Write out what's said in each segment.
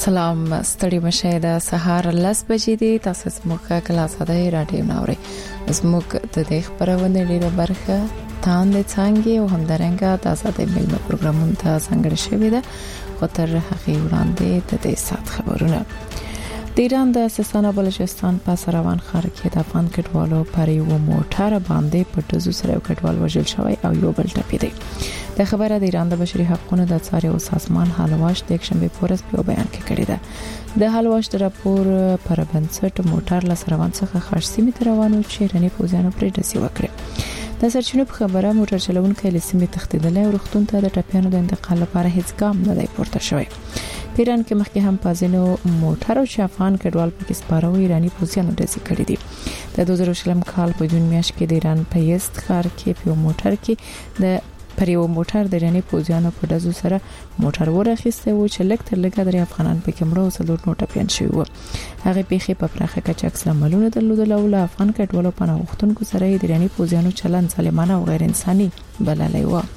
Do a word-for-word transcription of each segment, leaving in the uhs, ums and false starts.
سلام ستړي مشه د سهار لس بجې دي. تاسو زموږه کلاس ده راډیو ناوري. زموږ د دې خبرونه ډیره برخه تاند څنګه او همدارنګه تاسو د میلمه پروګرامونو ته څنګه شوي ده خو تر هغه وړاندې د دې سات خبرونه. د ایران د سیستان بلوچستان په سروان ښار کې د افغان کډوالو پر یو موټر باندې په ټزو سره یو کډوال وژل شوی او یو بل ټپي دی. د خبره د ایران د بشري حقوقو د څاري او سازمان حالواش د یکشنبه پورز په بیان کې کړی ده. د حالواش د راپور پر بنسټ موټر له سروان څخه خارسي متر روانو چې رنی پوزیانو پرې دسي وکړي. د سرچینو په خبره موټر چلونکي له سیمې تښتیدل او رختون ته د ټپیانو د انتقال لپاره هیڅ ګام نه دی پورته شوی. په ایران کې مخکې هم پازینو موټر او افغان کډوال په سپارو ایرانی پوزیانو دسي کړی دي. د دوه زره شلم کال په جون میاشت کې د ایران په یست ښار کې په موټر کې د پر یو موټر د رنی پوزیانو په دزو سره موټر ورخیسته و چې لک تر لګه د افغانان په کمرو او سلوټ نوټه پین شوی و. هغه پیخي په پراخه کچه اکثر عملونه درلودل او له افغان کډوالو په نوښتونکو سره د رنی پوزیانو چلن ظالمانه او غیر انساني بللی و.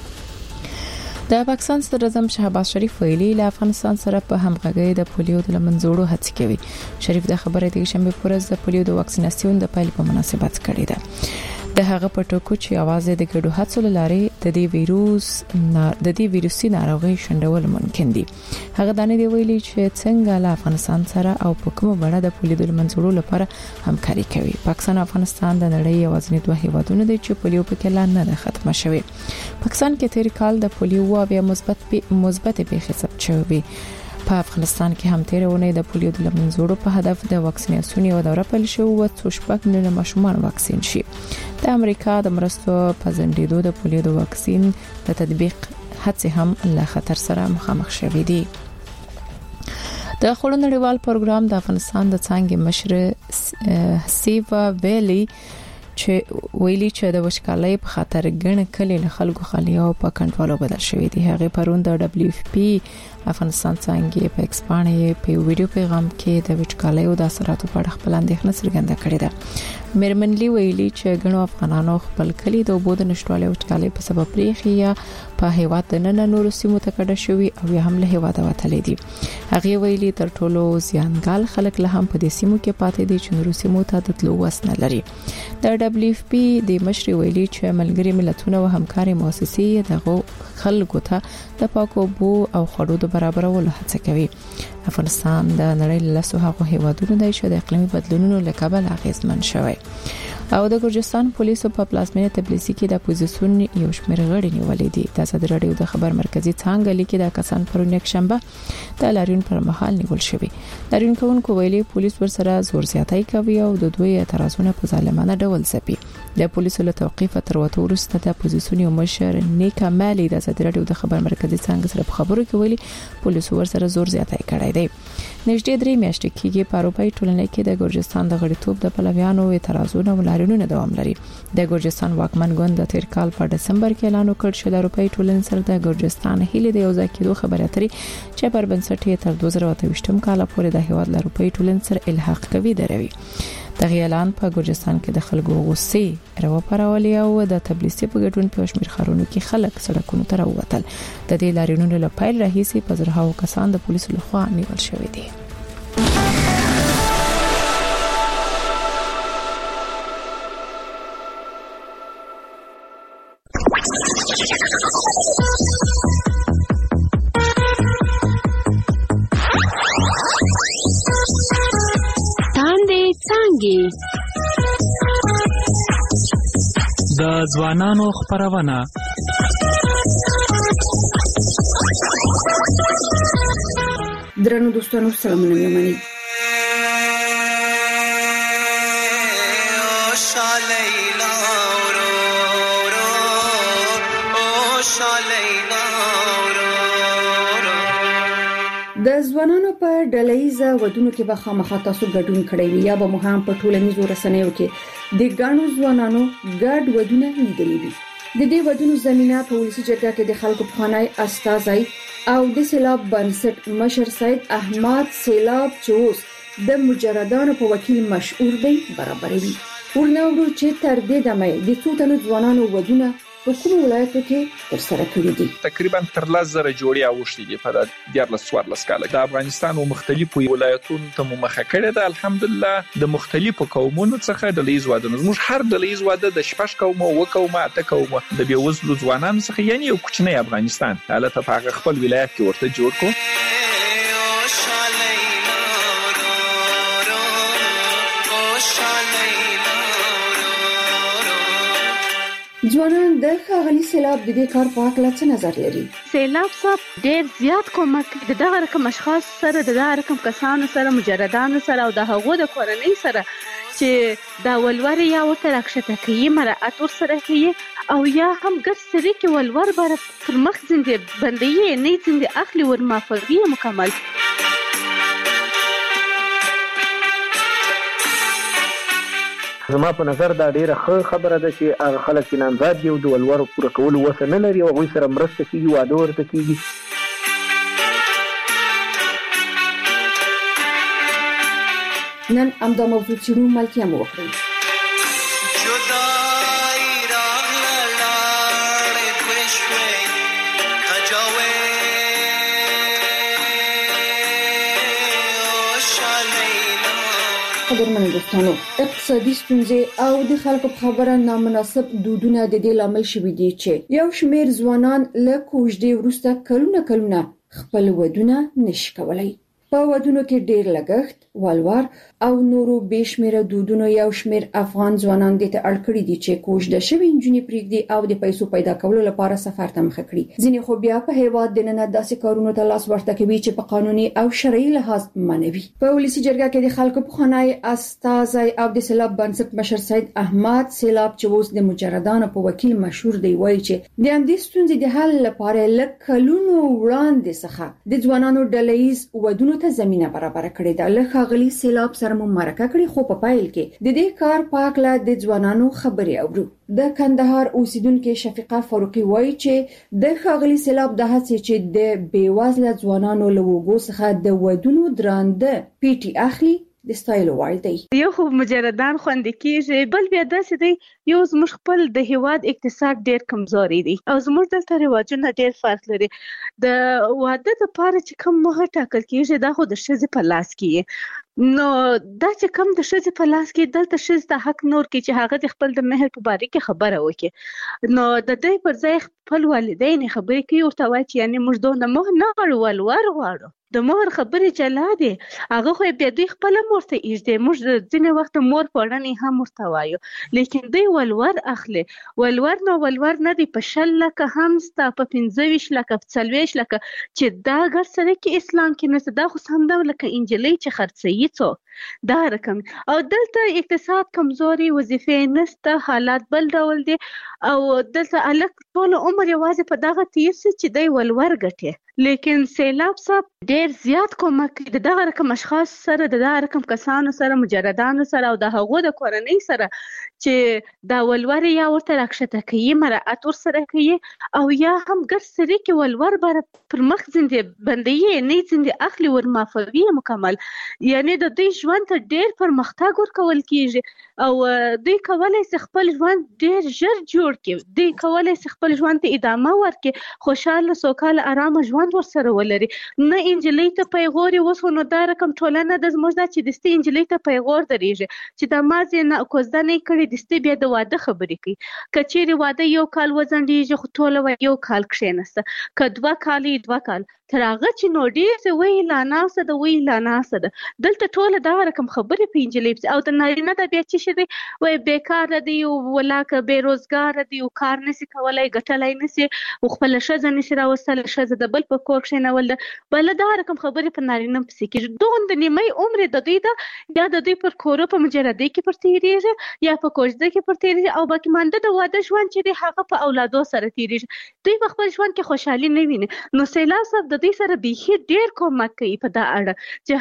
د پاکستان صدر اعظم شهباز شریف ویلي له افغانستان سره په همغږي د پولیو د منځوړو هڅې کوي. شریف د خبرې د شنبه پورز د پولیو د واکسیناسیون د پیل په مناسبت کړی ده. د هغه په ټکو چې आवाज د ګډو هڅو لاره د دې وایروس د دې وایروسي ناروغي شندول ممکن دي. هغه د نه دی ویلي چې څنګه له افغانستان سره او په کومه بڼه د پولیو د منځوړو لپاره همکاري کوي. پاکستان او افغانستان د نړۍ یوازینی دوه هیوادونه دي چې پولیو په کې لا نه ختمه شوی. پاکستان کې تیر کال د پولیو او بیا مثبت مثبت پیښې ثبت شوې. په افغانستان کې هم تیرونه د پولیو د منځوړو په هدف د واکسیناسیون یو دوره پیل شو او څو شپږ میلیونه ماشومان واکسین شي. د امریکا د مرستو په ځنډېدو د پولیو د واکسین د تطبیق هڅې هم له خطر سره مخامخ شوې دي. د خړو نړیوال پروګرام د افغانستان د څنګه مشر سیوا ویلي چې ویلي چې د وشکالۍ په خاطر ګڼ کلی له خلکو خالي او په کنټرول بدل شوې دي. هغه پرون د دبليو اف پی افغانستان څنګه په ایکسپانډ په ویډیو پیغام کې د وشکالۍ او د اثراتو په اړه خپل اندېښنه څرګنده کړې ده. میرمنلی ویلي چې ګڼو افغانانو خپل کلی د وبود نشټوالۍ او وشکالۍ په سبب پریخي یا په هیواد د نن نور سیمو ته کډه شوی او یا هم له هیواد وتلې دي. هغه ویلي تر ټولو زیانګال خلک له هم په دې سیمو کې پاتې دي چې نور سیمو ته د تلو وس نه لري. د دبليو اف پی د مشر ویلي چې ملګری ملتونه او همکاري مؤسسې دغه خلکو ته د پاکو بو او خړو د برابرولو هڅه کوي. افغانستان د نړۍ له لسو هغو هیوادونو دی چې د اقلیمي بدلونونو له کبله اغیزمن شوی. او د ګرجستان پولیسو په پلازمینه تبلیسي کې د اپوزیسیون یو شمېر غړي نیولې دي. د ازادي راډیو د خبر مرکزی څنګه لیکي د کسان پرون یک شنبه د لاریون پر مهال نیول شوی. لاریون کوونکو ویلي پولیس ورسره زور زیاتی کوي او د دوی اعتراضونه په ظالمانه ډول ځپي. د پولیسو له توقیف تر وته ورسته د اپوزیسیون یو مشر نیکا مالی د ازادي راډیو د خبر مرکزی څنګه سره په خبرو کې ویلي پولیسو ورسره زور زیاتی کړی دی. نږدې درې میاشتې کېږي په اروپאי ټولنې کې د ګرجستان د غړیتوب د پلویانو اعتراضونه او لاریونونه دوام لري. د ګرجستان واکمن ګوند د تیر کال په دسمبر کې اعلان وکړ چې د اروپאי ټولنې سره د ګرجستان هیله د یو ځای کېدو خبره اترې چې پر بنسټ یې تر دوه زره اته ویشتم کال پورې د هیواد د اروپאי ټولنې سره الحاق کوي دروي. دغه اعلان په ګرجستان کې د خلکو غوسې راوپارولې او د تبلیسي په ګډون په شمیر خارونو کې خلک سړکونو ته راووتل. د دې لاریونونو له پیل راهیسې په زرهاو کسان د پولیسو لخوا نیول شوي دي. د ځوانانو خبرونه درنو دوستانو سلامونه مېمنې. د ځوانانو په ډلهیزه ودونو کې به خامخا تاسو ګډون کړی وي یا به مو هم په ټولنیزو رسنیو کې د ګڼو ځوانانو ګډ ودونه لیدلي دي. د دې ودونو زمينه په ولسی جرګه کې د خلکو پخوانی استازي او د سیلاب بنسټ مشر سید احمد سیلاب چوس د مجردانو په وکیل مشهور دی برابروي. ورنه ورو چې تر دې دمه د څو تنو ځوانانو ودونه په کوم ولایتو کې ترسره کړي دي. تقریبا تر لس زره جوړې اوښتي دي په دیارلس څوارلس کاله د افغانستان او مختلفو ولایتونو ته مخه کړې ده. الحمدلله د مختلفو قومونو څخه د ډلهیز واده زموږ هر ډلهیز واده د شپږ قومه و قومه اته قومه د بیوزلو ځوانانو څخه یعنی یو کوچنی افغانستان حالت په هغه خپل ولایت کې ورته جوړ کو. ځوانان د ښاغلي سیلاب د دې کار په اړه څه نظر لري؟ سیلاب صاحب ډېر زیات کومک د دغه رقم اشخاص سره د دغه رقم کسانو سره مجردانو سره او د هغو د کورنۍ سره چې دا ولور یا ورته راکښته کوي مراعات ورسره کوي او یا هم ګډ سری کې ولور بر پر مخ ځندې بندي نه ځندې اخلي ور مافوي مکمل. زما په نظر دا ډیره ښه خبره ده چې هغه خلک چې نامزاد دي او د ولور پوره کولو وسه نه لري او هغوی سره مرسته کېږي واده ورته کېږي. نن همدا موضوع څېړو ملتیا مو وکړئ. قدرمنو دوستانو، اقتصادي ستونزې او د خلکو په خبره نامناسب دودونه د دې لامل شوي دي چې یو شمېر ځوانان له کوژدې وروسته کلونه کلونه خپل ودونه نشي کولای. په ودونو کې ډېر لګښت، ولور او نورو بېشمېره دودونو یو شمېر افغان ځوانان دې ته اړ کړي دي چې کوژده شوې نجونې پرېږدي او د پیسو پیدا کولو لپاره سفر ته مخه کړي. ځینې خو بیا په هېواد دننه داسې کارونو ته لاس ورته کوي چې په قانوني او شرعي لحاظ منع وي. په ولسي جرګه کې د خلکو پخوانی استازی او د سیلاب بنسټ مشر سید احمد سیلاب چې اوس د مجردانو په وکیل مشهور دی وایي چې د همدې ستونزې د حل لپاره له کلونو وړاندې څخه د ځوانانو ډلهییز ودونو ته زمینه برابر کړې ده. له ښاغلي سیلاب سره مو مرکه کړې خو په پایل کې د دې کار په اړه د ځوانانو خبرې اورو. د کندهار اوسیدونکو شفیقه فاروقي وایي چې د ښاغلي سیلاب د هڅې چې د بیوازله ځوانانو له وګو څخه د ودونو درانده پیټي اخلي د ستایلو وړ دی. یو خو مجردان خوندې کېږي، بل بیا داسې دی یو زموږ خپل د هیواد اقتصاد ډېر کمزوري دی او زموږ دلته رواجونه ډېر فرق لري. د واده دپاره چې کوم مهر ټاکل کېږي دا خو د ښځې په لاس کې نو دا چې کوم د ښځې په لاس کې دلته ښځې ته حق نور کې چې هغه د خپل د مهر په باره کې خبره وکړي. نو د دوی پر ځای خپل والدین خبرې کوي ورته وایي چې یعنې موږ دونه مهر نه غواړو ولور غواړو. د مهر خبرې جلا دي، هغه خو بیا دوی خپله مور ته ایږدي. موږ ځینې وخت مور پوړنې هم ورته وایو لیکن دوی ولور اخلي. ولور نو ولور نه دی په شل لکه هم ستا په پنځه ویشت لکه په څلوېښت لکه چې دا ګډ سره کې اسلام کې نشته. دا خو سم ډول لکه انجلۍ چې خرڅوي څوک دا رقم او دلته اقتصاد کمزوري، وظیفې نشته، حالات بل ډول دي او دلته الک ټول عمر یوازې په دغه تیر سي چې دی ولور ګټي. لیکن سیلاب صاحب ډېر زیات کومک د دغه رقم اشخاص سره د دغه رقم کسانو سره مجردانو سره او د هغو د کورنۍ سره چې دا ولور یا ورته راکښته کوي مراعات ورسره کوي او یا هم ګډ سری کې ولور بر پر مخ ځندې بندي نه ځندې اخلي ور مافوي مکمل. یعنی د دوی ژوند ته ډېر پرمختګ ورکول کېږي او دوی کولی شي خپل ژوند ډېر ژر جوړ کړي. دوی کولی شي خپل ژوند ته ادامه ورکړي، خوشحاله سوکاله ارامه ژوند ورسره ولري. نه انجلۍ ته پیغور اوس نو دا رقم ټولنه د زموږ دا چې دستي انجلۍ ته پیغور درېږي چې د مازې نه کوزده نه کړي دستي بیا د واده خبرې کوي. که چیرې واده یو کال وځنډېږي خو ټوله یو کال کښېنسته، که دوه کال دوه کال تر هغه چې نو ډېر وایي لا ناسته ده وایي لا ناسته ده. دلته ټوله دغه رقم خبرې په انجلۍ پسې او د نارینه ده بیا څه شی دی وایي بېکاره دی ولاکه بېروزګاره دی او کار نشي کولی ګټلی نشي او خپله ښځه نشي راوستلی، ښځه د بل په کور کښېنول ده. بله دغه رقم خبرې په نارینه پسې کېږي. دومره نیمۍ عمر د دوی ده یا د دوی پر کورو په مجردۍ کې پر تېرېږي یا په کوژده کې پر تېرېږي او باقي مانده د واده ژوند چې دی هغه په اولادو سره تېرېږي. دوی په خپل ژوند کې خوشحالي نه ویني. نو سیلاب صاحب د دوی سره بیخي ډېر کومک کوي په دا اړه چې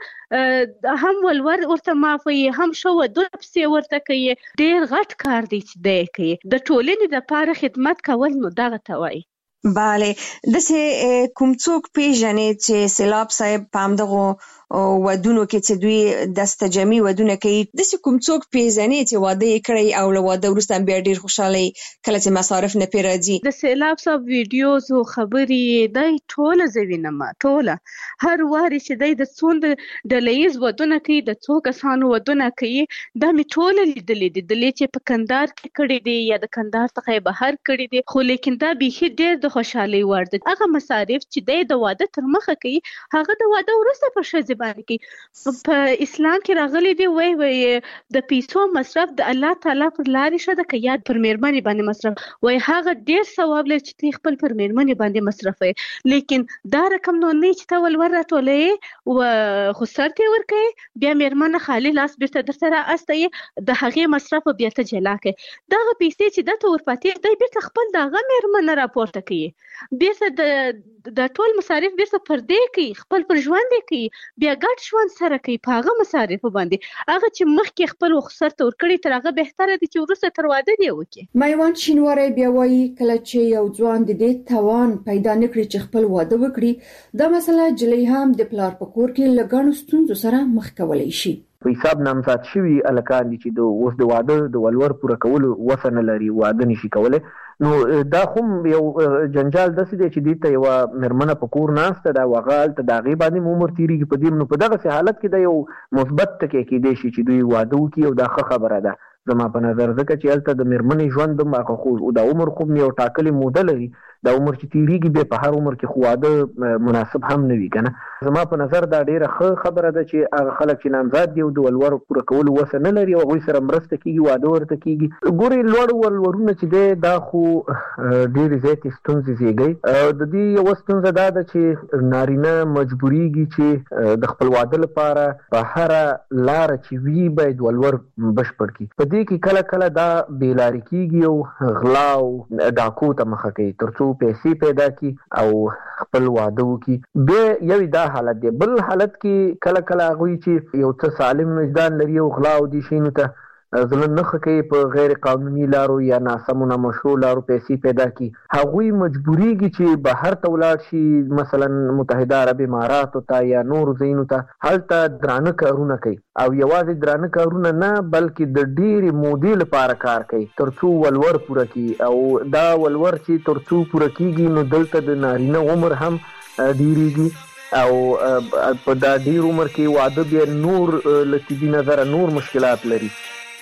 هغه هم ولور ورته معاف وي هم ښه ودونه پسې ورته کوي. ډېر غټ کار دی چې دی کوي. د ټولنې دپاره خدمت کول نو دغه ته وایي. بله، داسې کوم څوک پیژنې چې سیلاب صاحب په همدغو ودونو کې چې دوی دستجمي ودونه کوي د کوم څوک پیژنې چې واده یې کړی او له واده وروسته بیا ډیر خوشاله کله چې مصارف نه پی راځي. د سیلاب صاحب ویډیوز او خبرې د ټوله زوینه ما ټوله هر واري چې د څوند ډلېز ودونه کوي د څو کسانو ودونه کوي دا می ټوله لیدلې دي د لې چې په کندهار کې کړي دي یا د کندهار څخه بهر کړي دي خو لیکن دا به ډیر د خوشحالي وړ دي. هغه مصارف چې د واده تر مخه کوي هغه د واده وروسته پر شذ باندې کوي. په اسلام کې راغلي دي وای وای د پیسو مصرف د الله تعالی پر لارې شه د کياد پر میرمنې باندې مصرف وای هغه ډیر ثواب لري چې خپل پر میرمنې باندې مصرفي لیکن دا رقم نو نه چې تول ور راټولې او خو سرته ور کوي بیا میرمنه خالی لاس بیرته در سره استي د هغه مصرف بیا ته جلا کوي. دا پیسې چې د تور پاتې د بیرته خپل دغه میرمنه راپورته کوي بیرته د د ټول مصارف بیرته پر دې کوي خپل پر ژوند کوي بیا ګډ ژوند سره کوي په هغه مصارف باندې هغه چې مخکې خپل وخت تور کړی تر هغه بهتره دي چې ورسره تر واده دی وکي. مایوان شینواری بیا وایي کله چې یو ځوان د دې توان پیدا نکړي چې خپل واده وکړي دا مسله جلی هم د پلار په کور کې لګانو ستونزو سره مخ کولای شي. په حساب نامزاد شوي الکان دي چې د اوس د واده د ولور پوره کولو وسه نه لري واده نشي کولای نو دا خو یو جنجال داسې دی چې دې ته یو میرمنه په کور ناسته دا وغال ته د هغې باندې عمر تېرېږي په دې نو په دغسې حالت کې د یو مثبت ټکی کېدی شي چې دوی واده وکړي او دا ښه خبره ده زما په نظر ځکه چې هلته د میرمنې ژوند هم هغه خو د عمر خو یو ټاکلې موده لري دا عمر چې تېرېږي بیا په هر عمر کې خو واده مناسب هم نه وي که نه. زما په نظر دا ډېره ښه خبره ده چې هغه خلک چې نامزاد دي او د ولور پوره کولو وسه نه لري او هغوی سره مرسته کېږي واده ورته کېږي. ګورې لوړ ولورونه چې دی دا خو ډېرې زیاتې ستونزې زېږوي. د دې یوه ستونزه دا ده چې نارینه مجبورېږي چې د خپل واده لپاره په هره لاره چې وي باید ولور بشپړ کړي. په دې کې کله کله دا بېلارې کېږي او غلا او ډاکو ته مخه کوي تر څو پیسې پیدا کی او خپل واده وکي. بیا یو دا حالت دی. بل حالت کې کله کله هغوی چې یو څه سالم وجدان لري او غلا او دې شیانو ته زړه نه ښه کوي په غیر قانوني لارو یا ناسمو نامشروع لارو پیسې پیدا کی هغوی مجبوریږي چې بهر ته ولاړ شي مثلا متحده عرب اماراتو ته یا نورو ځایونو ته هلته درانه کارونه کوي او یوازې درانه کارونه نه بلکې د ډېرې مودې لپاره کار کوي تر څو ولور پوره کړي او دا ولور چې تر څو پوره کېږي نو دلته د نارینه عمر هم ډېرېږي او په دا ډېر عمر کې واده بیا نور له طبي نظره نور مشکلات لري.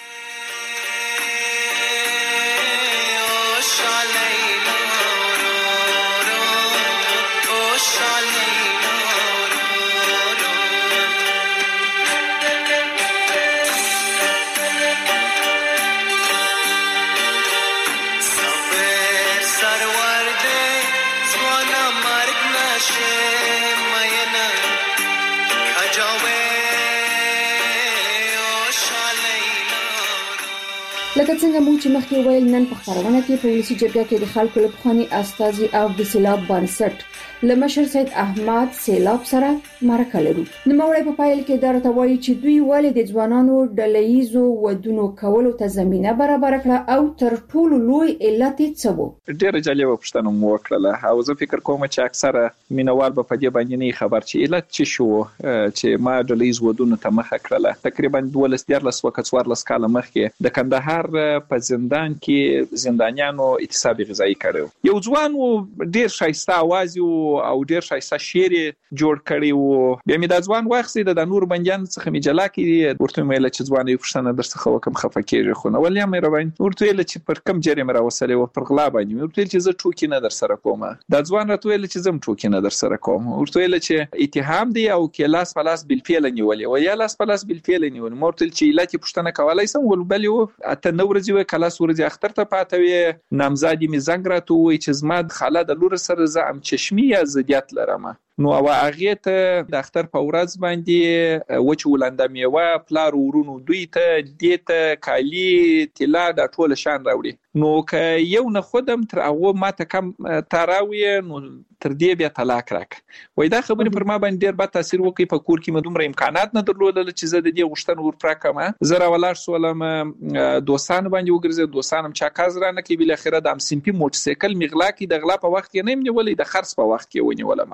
لکه څنګه مونږ چې مخکې ویل نن په خبرونه کې په ولسی جرګه کې د خلکو له پخوانی استازي او د سیلاب بنسټ لمشر سید احمد سیلاب سره مرکه لرو. نو موري په پایل کې درته وایي چې دوی ولې د ځوانانو ډلېیزو ودونو کولو ته زمينه برابر کړه او تر ټولو لوی علت څه وو. ډېر جالب پوښتنه مو وکړه او زه فکر کوم چې اکثره مینوال به په دې باندې نه خبر چې علت څه شو چې ما ډلېیز ودونو ته مخه کړله. تقریبا دولس دیارلس وکړ څوارلس کاله مخکې د کندهار په زندان کې زندانیانو اعتصاب غذایی کړو. یو ځوان و ډېر شایسته आवाज او ډېر شایسته شعر جوړ کړی و. بیا مې د ځوان واخسي د نور بنديان څخه مې جلا کړي ورته مې ل چې ځوان یو پښتنه درڅخه وکم خفه کېږي خو نو ولیا مې روان ورته ل چې پر کم جرم را وسلې و پر غلا باندې ورته چې زه ټوکی نه در سره کوم. د ځوان راته ل چې زم ټوکی نه در سره کوم ورته ل چې اتهام دی او کې لاس پلاس بالفعل نیولې و یا لاس پلاس بالفعل نیول مرته چې علت پښتنه کولای سم ول بل یو اته نو ورځي و کلاس ورځي اختر ته پاتوي نامزادي می زنګ راته وای چې زما د خاله د لور سره ز ام چشمي یا زديات لرم نو او هغه ته د اختر په ورځ باندې وچ ولنده میوه پلار ورونو دوی ته دیته کالی طلا د ټوله شان راوړي نو که یو نه خودم تر هغه ماته کم تراوی نو تر دې بیا طلاق راک وای دا خبرې پر ما باندې ډېر بد تاثیر وکړي په کور کې مدومره امکانات نه درلودل چې زه د دې غشتن ور پراکم زره ولار سولم دوستان باندې وګرځي دوستانم چا کاز را نه کې بل اخره د ام سیمپی موټرسایکل مغلا کې د غلا په وخت کې نه نیولې د خرڅ په وخت کې ونیولم او دا هغه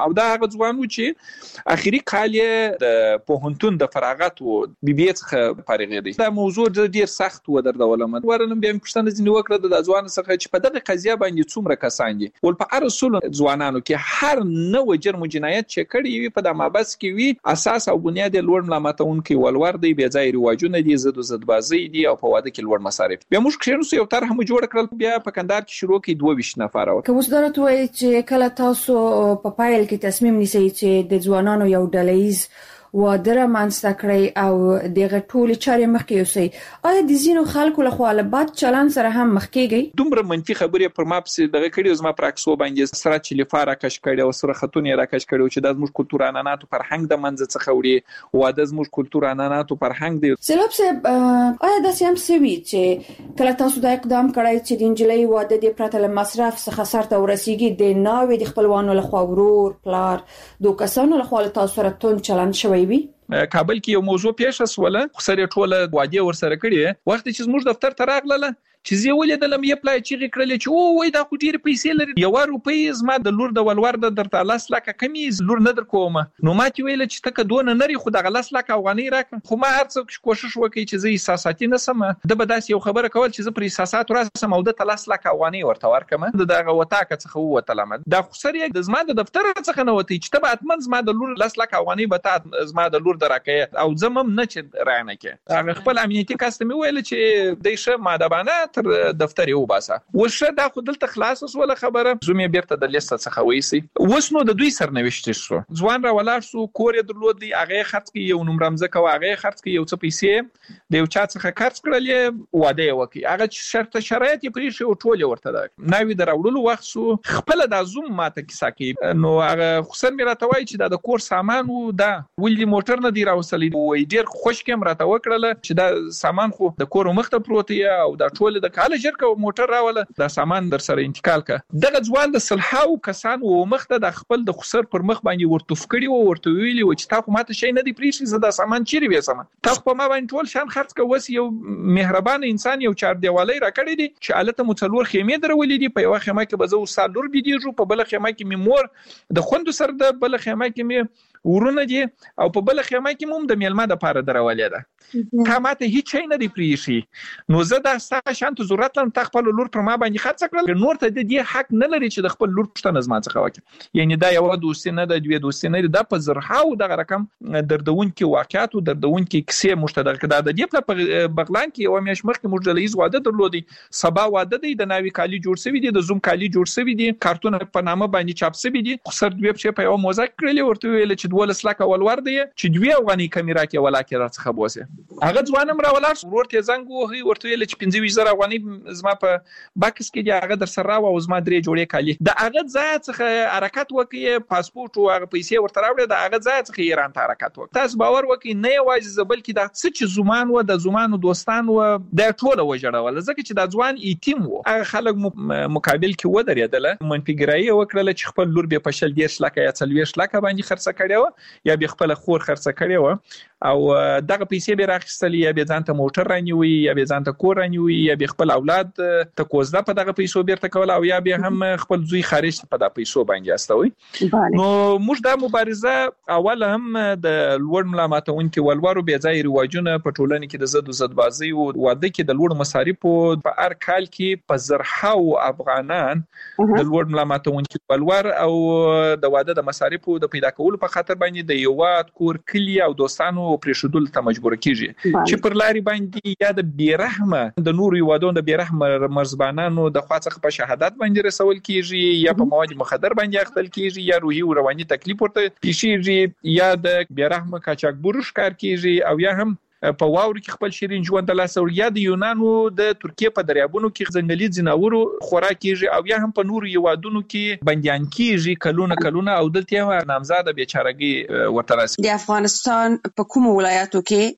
هغه ځوان و چې اخیری کال یې د پوهنتون د فراغت و بي بي څخه فارغ دی. دا موضوع ډیر سخت و دردولم. ورنه بیا پښتنه ځنی وکړه د ځوان څخه چې په دغه قضیه باندې څومره کسان دي ول په هر اصول ځوانانو کې هر نو جرم جنایت چې کړی وي په د مابس کې وي اساس او بنیاد لوړ ملامتونکي ولور دی بیا ځای رواجونه دي زد زد بازي دي او په واده کې لوړ مصارف. بیا موږ کښینو یو طرح مو جوړ کړل بیا په کندهار کې شروع کې دوه ویشت نفر او کوم درته وایي چې کله تاسو په پایل کې تصمیم نیسئ چې د ځوانانو یو ډلهیز واده رامنځته کړئ او دغه ټول چارې مخکې یوسئ آیا د ځینو خلکو لخوا له بد چلند سره هم مخ کېږي؟ دومره منفي خبرې پر ما پسې دغه کړي زما پر عکسو باندې سره چې لفاره کش کړي او سره خاتون را کش کړي چې د زموږ کلتور عنعناتو فرهنګ د منځ څخه وړي واده زموږ کلتور عنعناتو فرهنګ دی. سلام صاحب آیا د سیم سوي چې کله تاسو دا اقدام کړی چې د انجلۍ واده د پرته له مصرف څخه سرته ورسیږي د ناوې د خپلوانو لخوا ورور پلار دوه کسانو لخوا تاسو سره تون چلند شوی وي؟ کابل کې یو موضوع پیښه سوله خو سره ټوله واده ور سره کړی وخت چې زموږ دفتر ته راغله چې زه ولیدلم یې پلای چې کړل چې او وای دا خو ډیر پیسې لري یو روپۍ زما د لور د ولور د درته لاس لکه کمی لور نه در کوم نو ما چې ویل چې تک دونه نری خو د غلاس لکه افغاني راک خو ما هرڅه کوشش وکړ چې زه احساساتي نه سم د بداس یو خبره کول چې زه پر احساسات راسم او د تلاس لکه افغاني ورته ورکم دغه وتاکه څخه وته دا خو سره د زما د دفتر څخه نه وتی چې تبع اتمن زما د لور لاس لکه افغاني به زما د لور درکې او زمم نه چې رانه کې هغه خپل امنیتي کاستمي ویل چې دیشه مادبانه تر دفتر یو باسه وشه دا خو دلته خلاص وسوله خبره زومې بیرته د لیست څخه وېسي وس نو د دوی سرنوشت شو ځوان را ولاړ شو کور یې درلود دی هغه خرڅ کی یو نوم رمزه کو هغه خرڅ کی یو څه پیسې د یو چا څخه خرڅ کړل واده وکي هغه شرط شرایط یې پرې شو ټول ورته دا ناوی دراوړلو وخت سو خپل د زوم ماته کیسه کی نو هغه خسر مې راته وای چې د کور سامان و دا ولې موټر نه دی راوصلې وای ډیر خوش کېم راته وکړل چې دا سامان خو د کور مخته پروت دی او دا ټول د کال جرکه موټر راوله دا سامان در سره انتقال کا دغه ځوان د صلحاو کسان و مخته د خپل د خسر پر مخ باندې ورته فکړی او ورته ویلی و چې تاسو ماته شي نه دی پریشي زدا سامان چیرې وېسم تاسو په ما باندې ټول شان خرڅ کا وس یو مهربان انسان یو چار دیوالۍ را کړی دی چې الته متلور خیمه درولې دی په یو خیمه کې بزو سالور بي دیږو په بل خیمه کې می مور د خوند سره د بل خیمه کې می ورونه دي او په بل خیمه کې موږ د میلمه د پاره درولې ده کماته هیڅ شي نه دی پریشي نو زه دا ستا شانت ضرورت لرم خپل لور پر ما باندې خرڅ کړل نور ته د دې حق نه لري چې د خپل لور پښتنه زما څخه وکړي یعنی دا یو دوستي نه د دوی دوستي نه دا په زرهاو دغه رقم دردون کې واقعیت او دردون کې کیسه مشترک ده د دې په بغلان کې یو میاش مخکې موږ د لیز واده درلودي سبا واده دی د ناوی کالی جوړ شوی دی د زوم کالی جوړ شوی دی کارتون په نامه باندې چاپ شوی دی خسر دوی په یو موزه کړل ورته ویل چې ولس لکه ولور دی چې دوی افغاني کیمرا کې ولا کې راڅخه بوسه هغه ځوانم را ولاړ ورته زنګ وهي ورته ویل چې پنځه ویشت زره افغاني زما په باکس کې دی هغه در سره او زما درې جوړې کالی د هغه ځای څخه حرکت وکي پاسپورت او هغه پیسې ورته راوړل د هغه ځای څخه ایران ته حرکت وکړ تاسو باور وکي نه یوازې زبل کې د څه چې زمان و د زمانو دوستان و د ټوله وجړول ځکه چې د ځوان ایتیم و هغه خلک مقابل کې و درېدل منفګرایي وکړل چې خپل لور به په شل ډیر شلکه یا څلويش لکه باندې خرڅ کړي و یا به خپل خور خرڅ کړي و او دغه پیسې به راخستلې یا به ځانته موټر رانیوي یا به ځانته کور رانیوي یا به خپل اولاد ته کوزده په دغه پیسو بیرته کول او یا به هم خپل زوی خارج په دغه پیسو باندې استوي نو موږ د مبارزه اول هم د لوړ ملامتونکو ولورو به ځای رواجونه په ټولنه کې د زد زد بازي او واده کې د لوړ مصارف په هر کال کې په زرهاو افغانان د لوړ ملامتونکو ولور او د واده د مصارف د پیدا کولو په خاطر باندې د یوات کور کلی او دوستانو پرېښودل ته مجبور کیږي چې پر لاري باندې یا د بیرحمه د نور یوادون د بیرحمه مرزبانانو د خواڅخه په شهادت باندې رسول کیږي یا په مواد مخدر باندې اخته کیږي یا روحي او رواني تکلیف ورته پیښیږي یا د بیرحمه قاچاقبر ښکار کیږي او یا هم په واورو کې خپل شیرین ژوند د لاس یا د یونانو د ترکیه په دریابونو کې ځنګلي ځناورو خوراک کیږي او یا هم په نور یوادونو کې بنديان کیږي کلونه کلونه او دلته نامزاده بیچارهګي ورته راسي د افغانستان په کوم ولایتو کې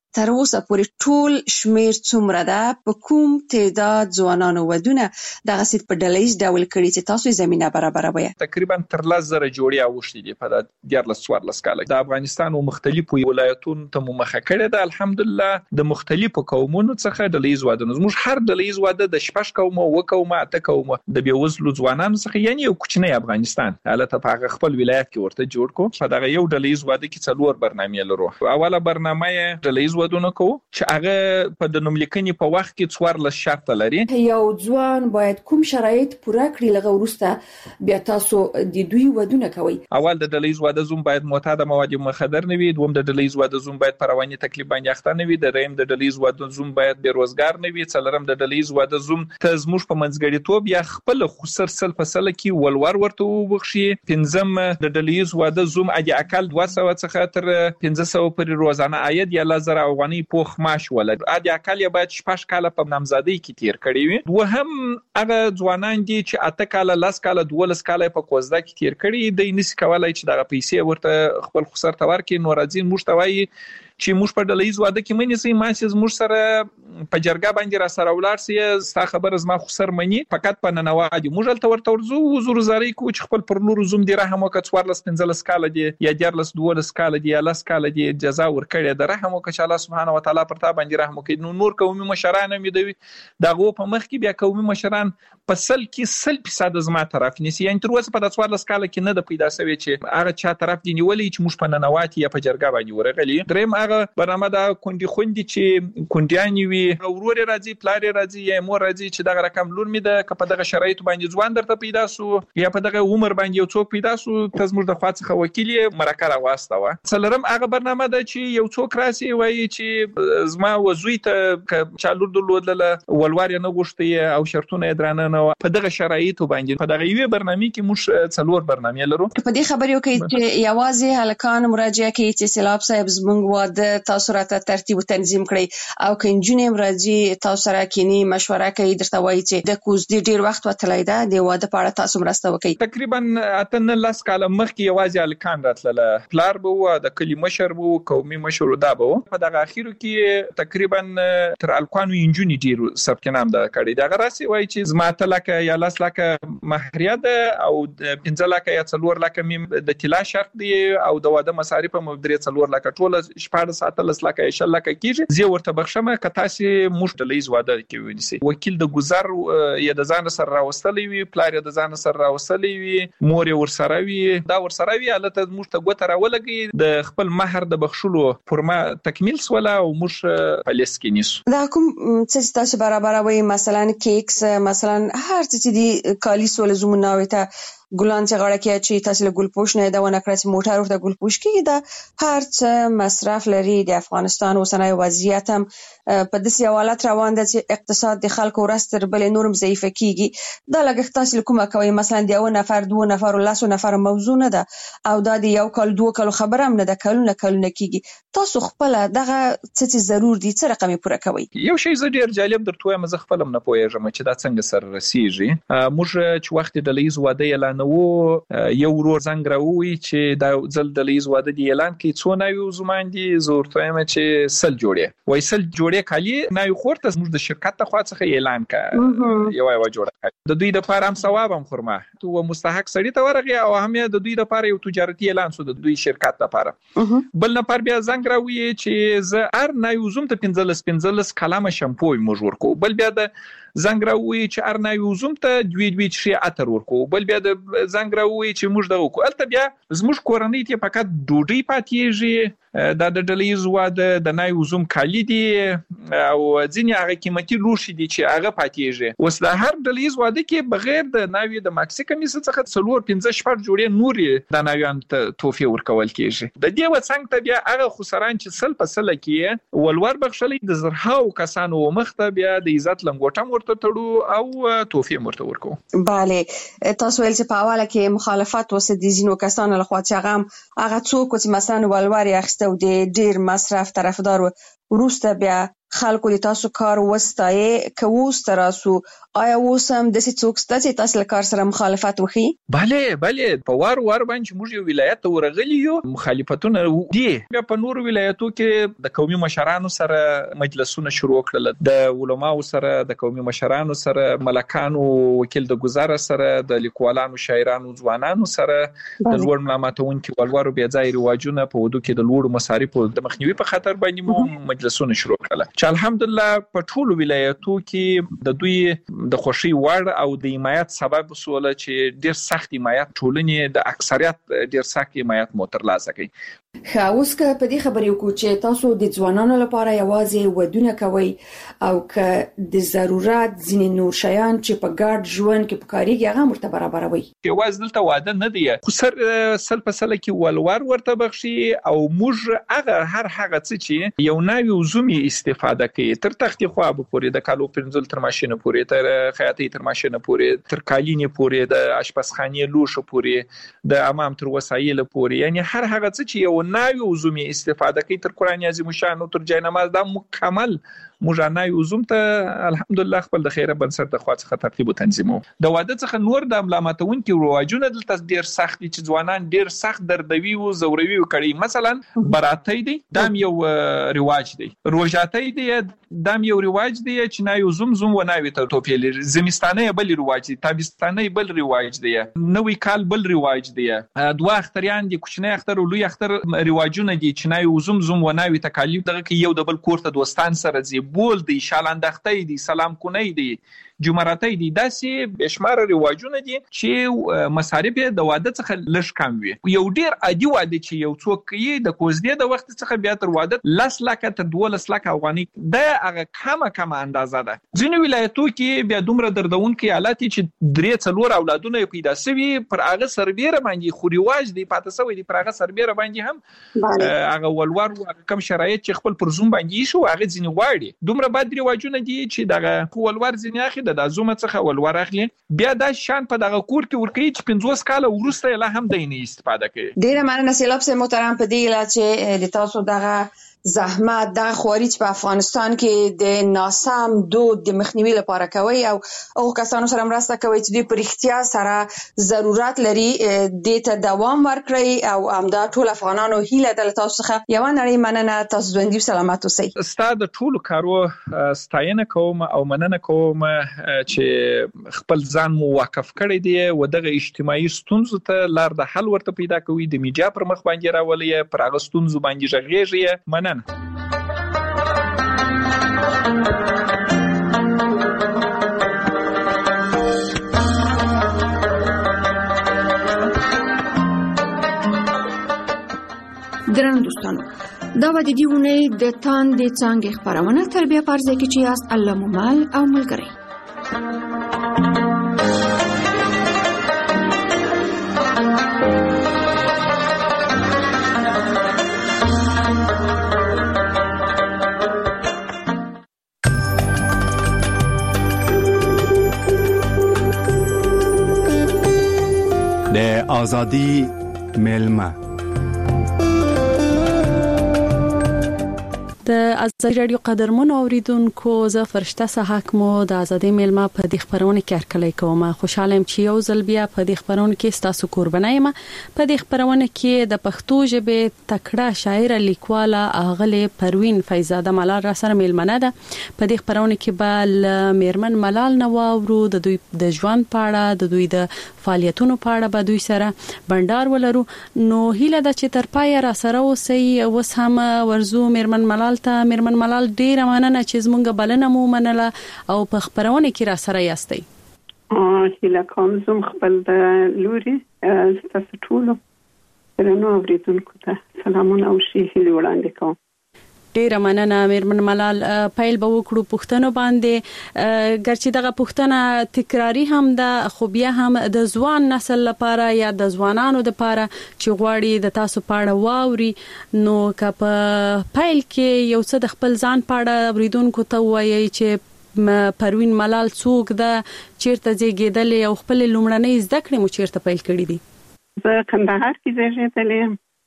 تر اوسه پورې ټول شمیر څومره ده؟ په کوم تعداد ځوانانو ودونه دغه سیټ په ډلهیز ډول کړي چې تاسو زمينه برابروي؟ تقریبا تر لس زره جوړې اوښتي دي په دیارلس څوارلس کال د افغانستان او مختلفو ولایتونو ته مو مخه کړې ده. الحمدلله د مختلفو قومونو څخه ډلهیز واده زموږ هر ډلهیز واده د شپږ قومه و قومه اته قومه د بیوزلو ځوانانو څخه یعنی یو کوچنی افغانستان حالت په هغه خپل ولایت کې ورته جوړ کو. په دغه یو ډلهیز واده کې څلور برنامې لرو. اوله برنامه ډلهیز وادونه کو چې هغه په د نوملیکنې په وخت کې څوارلس شرط لري. یو ځوان باید کوم شرایط پوره کړي لغه ورسته بیا تاسو د دوی ودونه کوي؟ اول د ډلهیز واده زوم باید معتاد مواد مخدر نه وي، دوم د ډلهیز واده زوم باید پر رواني تکلیف باندې اخته نه وي، دریم د ډلهیز واده زوم باید بیروزګار نه وي، څلورم د ډلهیز واده زوم ته زموږ په منځګړیتوب یا خپل خسر سل فصل کې ولور ورته وبخشي، پنځم د ډلهیز واده زوم اجي اقل دوه سوه څخه تر پنځه سوه پورې روزانه عاید یا لزر افغاني پوخ معاش ولري. اجي اقل یا باید شپږ کاله په نامزادۍ کې تیر کړی وي. دوهم هغه ځوانان دي چې اته کاله لس کاله دولس کاله په کوزده کې تیر کړي دي نس کولای چې دغه پیسې ورته خپل خسر تور کې نو راځي موږ ته وایي چې موږ په ډلهیز واده کې منې سي ماسه موږ سره په جرګه باندې را سره ولار سي ستا خبر زما خسر مني فقط په ننوادي موږ تل ورته ورزو وزور زاري کو چې خپل پر نور زوم دی رحم وکړ څوارلس پنځلس کاله دی یا دیارلس دولس کاله دی یا لس کاله دی جزا ورکړي د رحم وکړي چې الله سبحانه و تعالی پر تا باندې رحم وکړي. نو نور قومي مشران مې دوی دغه په مخ کې بیا قومي مشران په سل کې سل فیصد زما طرف نيسي یعنی تر اوسه په څوارلس کاله کې نه د پیدا شوی چې هغه چا طرف دی نیولې چې موږ په ننواتي یا په جرګه باندې ورغلي. دریم هغه برنامه دا کندي خوندي چې کنديان وي ورور راځي پلار راځي یا مور راځي چې دغه رقم لور می د په دغه شرایط باندې ځوان درته پیدا سو یا په دغه عمر باندې یو څوک پیدا سو ته زموږ د خواڅخه وکیل مرکه راواسته و. څلورم هغه برنامه ده چې یو څوک راسي وایي چې زما وزوی ته چالور دلودله ولوار نه غوښتي او شرطونه درانه نه په دغه شرایط باندې په دغه یوه برنامه کې موږ څلور برنامه لرو. په دې خبرو کې چې یوازې هلکان مراجعه کوي چې سیلاب صاحب زموږ واده تاسو راته ترتیب او تنظیم کړی او کنجونې مرجع تاسو سره کینی مشوره کوي درته وایي چې د کوزدي ډیر وخت وتلای دا د واده په اړه تاسو مرسته وکړي. تقریبا اته نه لاس کاله مخکې یوازې هلکان راتلله پلار به و د کلی مشر به قومي مشر دا به په دغه اخیرو کې تقریبا تر الکانو انجونی ډیر ثبت نام ده کړی دغه راسي وایي چې زما تلکه یا لاس لکه مهریه ده او پنځه لکه یا څلور لکه مم د طلا شرط دی او د واده مصارف هم درې څلور لکه ټول شپږ ساتلس لکه شل لکه کیږي زه ورته بخښمه کته سي مشتلې واده کې ونیسي. وکیل د گذر یا د ځان سره راوستلې وي پلار د ځان سره راوستلې وي مور ور سره وي دا ور سره وي الته موږ ته ګوتره ولګي د خپل مہر د بخښلو فرما تکمیل سوله او موږ پالیس کې نیسو. دا کوم څه تاسو برابروي مثلا کیکس مثلا هر څه دي کالی سول زمونه وته ګلان چې غړه کې چې تاسو له ګلپوش نه دا ونه کړی چې موټر ورته ګلپوش کېږي دا هر څه مصرف لري. د افغانستان اوسنۍ وضعیت هم په داسې حالت روان ده چې اقتصاد د خلکو ورستر بل نورم ضعیف کیږي. دا لګښت تاسو کومه کوي مثلا د یو نفر دوه نفر لاسو نفر موضوع نه ده او دا د یو کال دوه کال خبره هم نه ده کلونه کلونه کیږي. تاسو خپل دغه څه ضرور دي څه رقم پوره کوي؟ یو شی زه ډیر جالب درته وایم زه خپل نه پوهیږم چې دا څنګه سره رسیږي. موږ چې وخت د لیز واده اعلان نو یو ورور زنګ راوي چې دا ځل د لیز واده دی اعلان کوي څو نوي زمان دي زورته یم چې سل جوړې وای سل جوړې کالي نوي خورته موږ د شرکت ته خوا څخه اعلان کا یو یو جوړه د دوی د پاره هم ثواب هم خورما تو مستحق سړی ته ورغی او هم د دوی د پاره یو تجارتي اعلان سو د دوی شرکت لپاره بل نه پر بیا زنګ راوي چې ز ار نوي زوم ته پنځلس پنځلس کلمه شامپو موږ ورکو بل بیا د زنګ راوي چې ار نوي زوم ته دوی دوی چې اتر ورکو بل بیا د زنګ راوي چې موږ دا وکړل ته بیا زموږ کورنۍ ته فقط ډوډۍ پاتېږي دا د ډلهیز واده د نوي زوم کالی دي او ځینې هغه قیمتي لوښي دي چې هغه پاتېږي. اوس د هر ډلهیز واده کې بغیر د نوي د ماکسیکا میس څخه څلور پنځه شپږ جوړې نورې د نویان ته توفیه ورکول کېږي. د دې وڅنګ ته بیا هغه خسران چې سل په سل کې ولور بخښلې د زرهاو کسانو مخته بیا د عزت لنګوټه ورته تړو او توفیه ورته ورکو. bale تاسو ول چې په حواله کې مخالفت وسه دي زینو کسانو له خوا چې هغه هغه څوک چې مثلا ولور یې او د ډیر مصرف طرفدار وروسته بیا خلکو د تاسو کار وستایي کوو ستراسو آیا اوسم د څوک ستاسو تاسو کار سره مخالفت وکړي؟ bale bale په وار وار باندې موږ یو ولایت ورغلی یو مخالفتونه دي. بیا په نور ولایتو کې د قومي مشرانو سره مجلسونه شروع کړل، د علماو سره، د قومي مشرانو سره، ملکانو، وکیل د گزاره سره، د لیکوالانو، شاعرانو، ځوانانو سره، د لوړ ملامتونکو ولورو بیا ځای رواجونه په ودو کې د لوړ مصارفو د مخنیوي په خاطر باندې مو مجلسونه شروع کړل چې الحمدلله په ټولو ولایتو کې د دوی د خوشي وړ او د حمایت سبب وسوله چې ډیر سخت حمایت ټولنې د اکثریت ډیر سخت حمایت مو ترلاسه کړي. خاوس که په دې خبرې وکړو چې تاسو د ځوانانو لپاره یوازې ودونه کوي او که د ضرورت ځینې نور شیان چې په ګډ ژوند کې پکاريږي هغه مرته برابروي. یوازې دلته واده نه دی، خو سر سل په سل کې ولور ورته بخشي او موږ هغه هر هغه څه چې یو نوی وزومي استفاده کوي تر تختې خو به پورې د کالو پنځل تر ماشینه پورې تر خیاطي تر ماشینه پورې تر کالینې پورې د اشپزخانې لوښو پورې د امام تر وسایل پورې، یعنی هر هغه څه چې یو نوی وزومي استفاده کوي تر قرآن عظیم شان او تر جای نماز دا مکمل موږ نوی وزوم ته الحمدلله خپل د خیره بنسټ د خوا څخه ترتیب او تنظیمو. د واده څخه نور د ملامتونکو رواجونه دلته ډیر سخت دي چې ځوانان ډیر سخت دردوي او زوروي کړي. مثلا براتی دی دام یو رواج دی، روژاتی دی دام یو رواج دی چې نوی وزوم زوم و نوی ته توپیل، زمستانه بل رواج دی، تابستانه بل رواج دی، نوی کال بل رواج دی، دوه اختریان دي، کوچنی اختر او لوی اختر رواجونه دي چې نوی وزوم زوم و نوی تکالیف دغه کې یو د بل کور ته دوستان سره زی بول دی، شالاندختی دی، سلام کنی دی، جمراتی دی، داسې بشمار رواجونه دي چې مصارف د واده څخه لږ کم وي. یو ډیر عادي واده چې یو څوک کوي د کوزدې د وخت څخه بیا تر واده لس لکه تر دولس لکه افغاني د هغه کمه کمه اندازه ده. ځینې ولایتو کې بیا دومره دردونکي حالات چې درې څلور اولادونه پیدا شوي پر هغه سربیره باندې خو رواج دی پاتې شوی دی، پر هغه سربیره باندې هم هغه ولور او کم شرایط چې خپل پر زوم باندې شو هغه ځینې واړي دومره بد رواجونه دي چې دغه ولور ځینې اخی د زوم څخه ولور اخلي بیا دا شان په دغه کور کې ورکوي چې پنځوس کاله وروسته لا هم دینه استفاده کوي. ډیره مننه سیلاب سه محترم په دې لا چې د تاسو دغه زحمت د خوري چې په افغانستان کې د ناسم دود د مخنیوي لپاره کوي او او کسانو سره مرسته کوي چې د پرختیا سره ضرورت لري د ته دوام ورکړي او همدا ټول افغانانو هیله د تاسو څخه یو نړۍ مننه. تاسو ژوندۍ سلامت اوسئ. ستاسو د ټولو کارو ستاینه کوم او مننه کوم چې خپل ځان مو واقف کړی دی او دغه اجتماعي ستونزو ته لار د حل ورته پیدا کوي، د میډیا پر مخ باندې راولي، پر هغه ستونزو باندې ژغېږي. مننه. ګران دوستانو، دا و د دې ونې د تاندې څانګې خبرونه تربیه پرځای کې چې یاست الله مومال او ملګری. د آزادی ملما د ازادي رادیو قدرمن اوریدونکو زه فرشته صحاک مو د ازادي ملما په دې خبرونه کې هرکلی کوم. خوشاله یم چې یو ځل بیا په دې خبرونه کې تاسو قربانای یم. په دې خبرونه کې د پښتو ژبې تکړه شاعر لیکواله اغله پروین فیضزاده ملال را سره ملمنه ده. په دې خبرونه کې به میرمن ملال نواورو د دوی د ژوند په اړه، د دوی د فعالیتونو په اړه به دوی سره بندر ولرو. نو هیله ده چې تر پای را سره اوسئ. اوس هم ورزو میرمن ملال ته میرمن ملال ډیره مننه چې زمونږ بلنه مو منله او په خبرونه کې را سره یاستئ. هیله کوم زم خپل د لوري تاسو ټول درنو اوریدونکو ته سلامونه او شي هیله وړاندې کوم. ډیره مننه میرمن ملال. پیل به وکړو پښتنو باندې، ګرچې دغه پښتنه تکراری هم ده خو بیا هم د ځوان نسل لپاره یا د ځوانانو لپاره چې غواړي د تاسو پاړه واوري. نو که په پیل کې یو څه د خپل ځان پاړه اوریدونکو ته وایي چې پروین ملال څوک ده، چیرته زیږیدلې او خپل لومړنۍ زده کړې مو چیرته پیل کړې دي؟ زه کندهار کې زیږیدلې یم.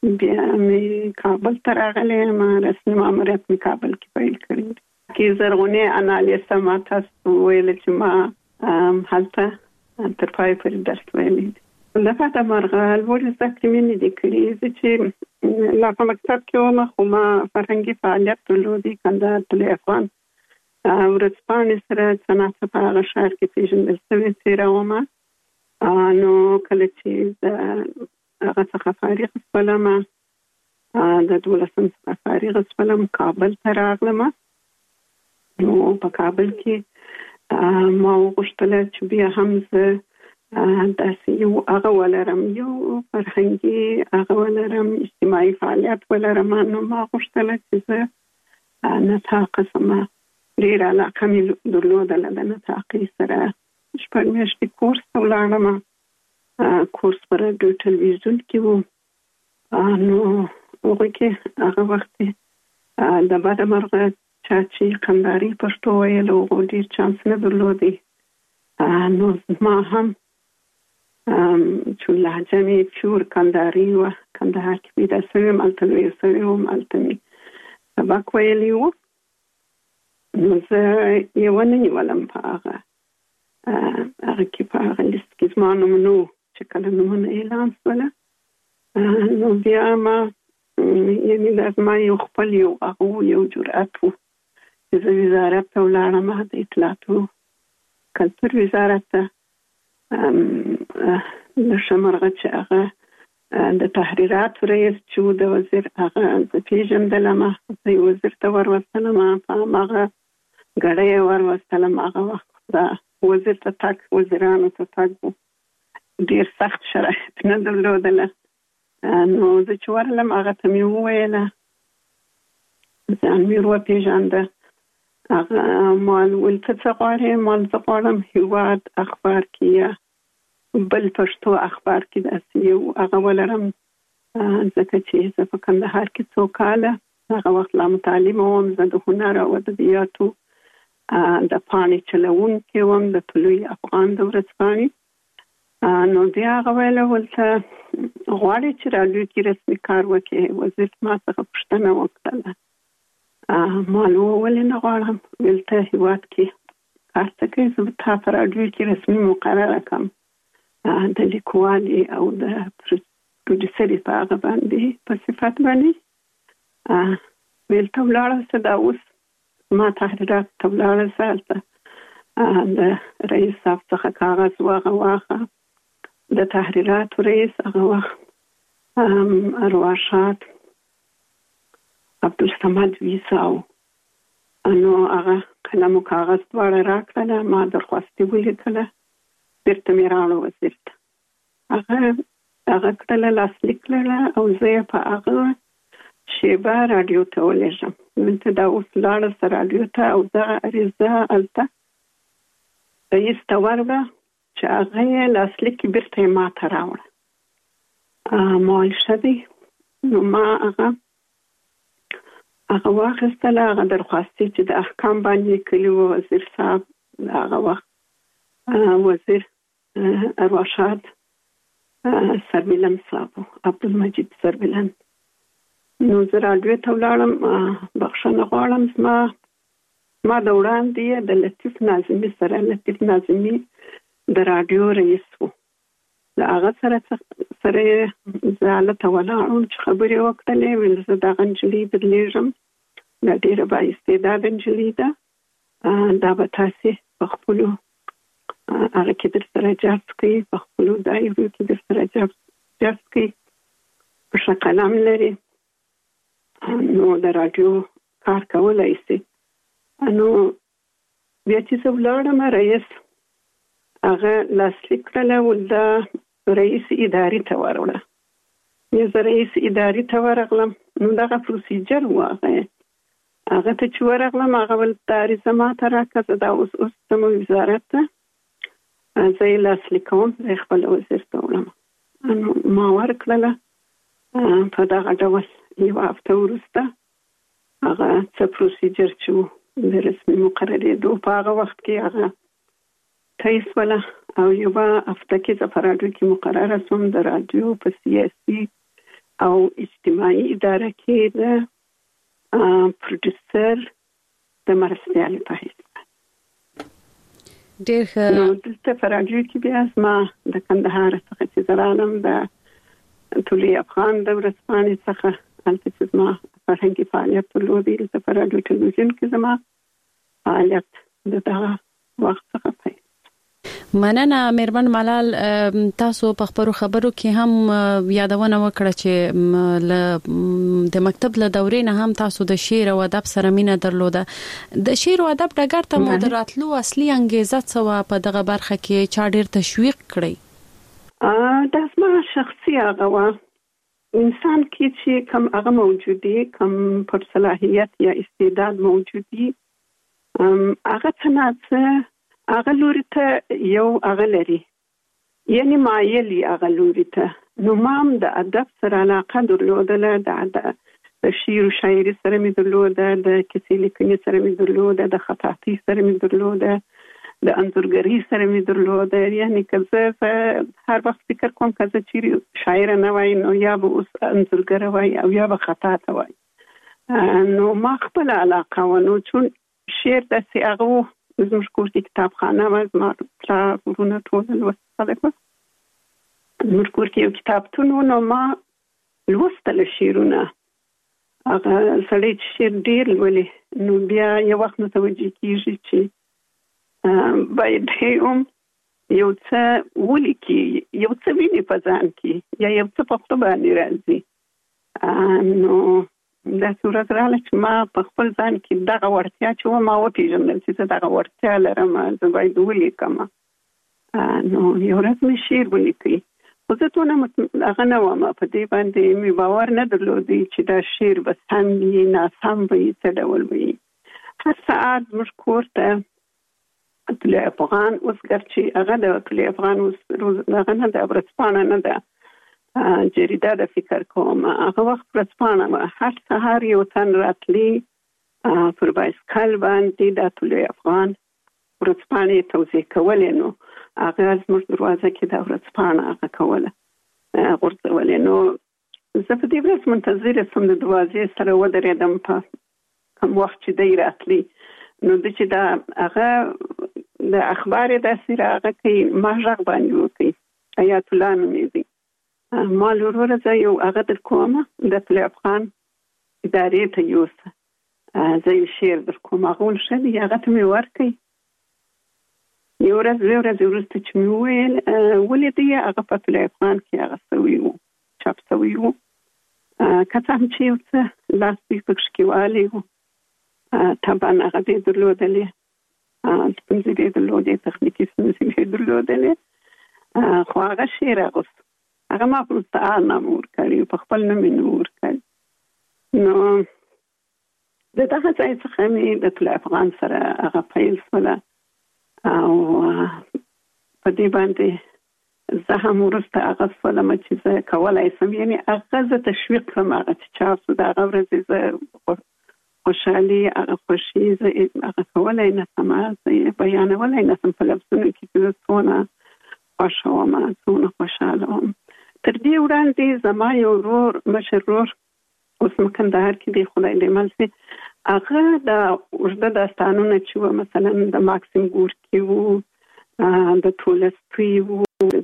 بیا مې کابل ته راغلې، ما رسمي ماموریت مې کابل کې پیل کړی کې زرغونې انالیسه ما تاسو ویل چې ما هلته تر پای پورې درس ویلې. لکه د مرغه لوړ زده کړې مې نه دي کړې چې لا په مکتب کې وم، خو ما فرهنګي فعالیت درلودی کندهار تل افغان ورځپاڼې سره څه ناڅه په هغه ښار کې پېژندل شوې څېره ومه. نو کله چې د هغه څخه فارغ شولم، د دولسم څخه فارغ شولم، کابل ته راغلم. نو په کابل کې ما وغوښتل چې بیا هم زه داسې یو هغه ولرم، یو فرهنګي هغه ولرم، اجتماعي فعالیت ولرم. نو ما غوښتل چې زه نطاقه شم. ډېره علاقه مې درلودله د نطاقۍ سره. شپږ میاشتې کورس ته ولاړم. کورس په راډیو ټلویزیون کې و. نو هغوی کې هغه وخت د بده مرغه چا چې کندهاري پښتو ویل هغو ډېر چانس نه درلودی. نو ما هم چې لهجه مې پیور کندهاري وه، کندهار کې پیدا شوې وم، هلته لویه شوې وم، هلته مې سبق ویلی و. نو زه یې ونه نیولم په هغه هغه کې په هغه لیست کې زما نومونه و چې کله نومونه اعلان شوله. نو بیا ما یعنې دا زما یو خپل یو هغه یو جرأت و چې زه وزارت ته ولاړم، د اطلاعاتو کلتور وزارت ته. د شمرغه چې هغه د تحریراتو رئیس چې د وزیر هغه زه پېژندلم، زه یې وزیر ته وروستلم، په هماغه ګړی یې وروستلم. هغه وخت د وزیر ته تګ وزیرانو ته تګ و، ډېر سخت شرایط نه درلودله. نو زه چې ورغلم هغه ته مې وویله، ځان مې وپېژانده. هغه ما ویل ته څه غواړې؟ ما زه غواړم هېواد اخبار کې یا بل پښتو اخبار کې داسې یو هغه ولرم، ځکه چې زه په کندهار کې څو کاله هغه وخت لا متعلمه وم. زه د هنر او ادبیاتو د پاڼې چلوونکې وم، د طلوع افغان د ورځپاڼې. نو بیا هغه ویله ولته غواړې چې راډیو کې رسمي کار وکړې؟ وزیر ما څخه پوښتنه وکړله. ما ولې نه غواړم؟ ویل ته هېواد کې کار څه کوې؟ زه به تا په راډیو کې رسمي مقرره کړم، د لیکوالي او د پروډیوسري په هغه باندې په صفت باندې. ویل ته ولاړه شه، دا اوس ما تحریرات ته ولاړه شه، هلته د رئیس صاحب څخه کاغذ واغه واخه. د تحریراتو رئیس هغه وخت ارواښاد عبدالصمد ویساو. نو هغه قلم او کاغذ دواړه راکړله، ما درخواست ولیکله، بیرته مې راوړه وزیر ته. هغه هغه کړله، لاسلیک کړله او زه یې په هغه شیبه راډیو ته ولېږم. دلته دا اوس لاړه شه راډیو ته، او دغه عریضه هلته رئیس ته ورغله چې هغه یې لاسلیک بیرته یې ما ته راوړه. ما ویل ښه دی. نو ما هغه هغه واخیستله، هغه درخواستې چې د احکام باندې کلي و وزیر صاحب، هغه وخت وزیر ارواښاد سربلند صاحب، عبدالمجید سربلند. نو زه راډیو ته ولاړم، بخښنه غواړم، زما ما د وړاندې د لطیف ناظمي سره، لطیف ناظمي د راډیو رئیس و، د هغه سره سره زه هلته ولاړم چې خبرې وکړلې. ویل زه دغه نجلۍ بدلېږم، دا ډېره بااستعداده نجلۍ ده، دا به تاسې په خپلو هغه کې در سره جذب کوي، په خپلو دایرو کې در سره جذب کوي، په ښه قلم لري، نو د راډیو کار کولی شي. نو بیا چې زه ولاړم، رئیس هغه لاسلیک کړله، ول دا رئیس ادارې ته وروړه. یا زه رئیس ادارې ته ورغلم، نو دغه پروسیجر و. هغه هغه ته چې ورغلم، هغه ول دا عریضه ما ته راکړه، زه دا اوس اوس ځم وزارت ته، زه یې لاسلیک کوم، زه یې خپل وزیر ته وړم. نو ما ورکړله. په دغه ډول یو هفته وروسته هغه څه پروسیجر چې و د رسمي مقررېدو په هغه وخت کې هغه طی شوله، او یوه هفته کې زه په راډیو کې مقرره شوم، د راډیو په سیاسي او اجتماعي اداره کې د پروډوسر د مرستيال په حیث ډېر ښه. نو دلته په راډیو کې بیا زما د کندهار څخه چې زرالم د ټولي افغان د ورځپاڼې څخه هلته چې زما فرهنګي فعالیت درلودی د په راډیو ټلویزیون کې زما فعالیت د دغه وخت څخه پیل. مننه میرمن ملال، تاسو په خبرو خبرو کې هم یادونه وکړه چې د مکتب له دورې نه هم تاسو د شعر او ادب سره مینه درلوده. د شعر او ادب ډګر ته مو دراتلو اصلي انګیزه څه په دغه برخه کې چا ډیر تشویق کړی؟ ا د اسما شخصي هغه انسان کې چې کوم هغه موجودي کوم پر صلاحیت یا استعداد موجودي هغه څنګه هغه لوري ته یو هغه لري، یعنی مایلی هغه لوري ته. نو مام د ادب سره علاقه درلوده، د شعر او شاعري سره می درلوده، د کیسې لیکنې سره می درلوده، د خطاطي سره می درلوده، د انځورګرۍ سره می درلوده. یعنی که زه هر وخت فکر کوم که زه چیرې شاعر نه وای نو یا به اوس انځورګر وای او یا به خطاطه وای. نو ما خپل علاقه و، نو چون شعر داسې هغه زموږ کور کې کتابخانه وه، زما پلار ورونه ټول لوست خلک وه، زموږ کور کې یو کتابتون و. نو ما لوستل شعرونه، هغه سړی چې شعر ډېر لولي نو بیا یو وخت متوجه کېږي چې باید هم یو څه ولیکي، یو څه ویني په ځان کې یا یو څه په خپله باندې راځي. نو دا صورت راغله چې ما په خپل ځان کې دغه وړتیا چې و ما وپېژندل چې زه دغه وړتیا لرم، زه باید ولیکم. نو یو ورځ مې شعر ولیکي، خو زه دونه هغه نه وم، په دې باندې مې باور نه درلودی چې دا شعر به سم وي ناسم وي څه ډول وي. هر ساعت زموږ کور ته طلوع افغان، اوس ګرچې هغه د طلوع افغان اوس هغه نه ده، ورځپاڼه نه ده، جریده د فکر کوم، هغه وخت ورځپاڼه وه. هر سهار یو تن راتلی پر بایسکل باندې د طلوع افغان ورځپاڼې توزیع کولې. نو هغه زموږ دروازه کې د ورځپاڼه هغه کوله غورځولې. نو زه په دې ورځ منتظره سوم د دروازې سره ودرېدم په کوم وخت چې دی راتلی. نو د چې دا هغه د اخبار داسې راغی کوي، ما غږ باندې وکړي حیات الله نومېږي، ما لوروره زه یو هغه در کوم د طلوع افغان ادارې ته یوسه، زه یو شعر در کوم. هغه ول ښه دی، هغه ته مې ورکړئ. یو ورځ دوې ورځې وروسته چې مې وویل ولیدی هغه په طلوع افغان کې هغه سوی و، چاپ سوی و، که څه هم چې یو څه لاس دوی پکښې کې والی و، طبعا هغه دې درلودلې، ستونزې دې درلودې، تخنیکي ستونزې دې درلودلې، خو هغه شعر اغوست. هغه ما په مستعار نام ورکړی، په خپل نوم یې نه ورکړی. نو د دغه ځای څخه مې د طلوع افغان سره هغه پیل شوله او په دې باندې زه هم وروسته هغه شولم چې زه کولی شم، یعنې هغه زه تشویق کړم، هغه چې چاپ شو د هغه ورځې زه خوشحالي، هغه خوښي زه هغه کولی نه شم، زه یې بیانولی نه شم په لفظونو کې چې زه څونه خوښه وم، څونه خوشحاله وم. تر دې وړاندې زما یو ورور، مشر ورور، اوس کندهار کې دی، خدای دې مل شي، هغه د اوږده داستانونه چې وه، مثلا د ماکسیم ګورکي وو، د تولستوی وو،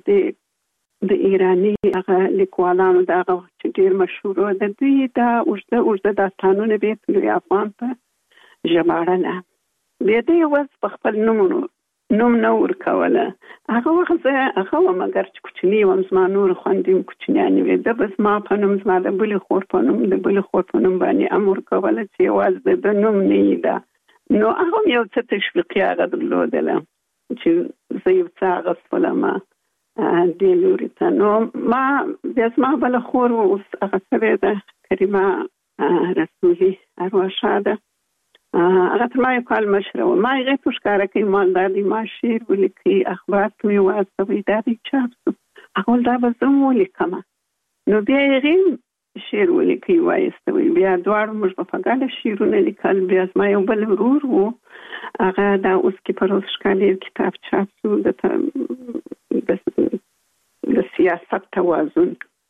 د ایراني هغه لیکوالانو د هغه وخت چې ډېر مشهور وو، د دوی دا اوږده اوږده داستانونه به یې طلوع افغان په ژباړله. بیا دې یو ورځ په خپل نومونو نوم نه ورکوله. هغه وخت زه هغه وم، اګر چې کوچني وم، زما نور خویندې هم کوچنیانې وې، ده به زما په نوم، زما د بلې خور په نوم، د بلې خور په نوم باندې هم ورکوله چې یوازې د نوم نه یې ده. نو هغه هم یو څه تشویقي هغه درلودله چې زه یو څه اغوستلم دې لوري ته. نو ما بیا زما بله خور اوس هغه شوې ده، کریمه رسولي ارواح ښاده، هغه تر ما یو کال مشره وه. ما هغې ته ښکاره کوي ما دا دی، ما شعر ولیکي، اخبار ته مې واستوئ، دا دی چاپ شو. هغه ویل دا به زه هم ولیکم. نو بیا هغې شعر ولیکي وایستوئ، بیا دواړو موږ به په ګډه شعرونه لیکل. بیا زما یو بل ورور و، هغه دا اوس کې په روز ښکالي کتاب چاپ شو، د سیاست توازن،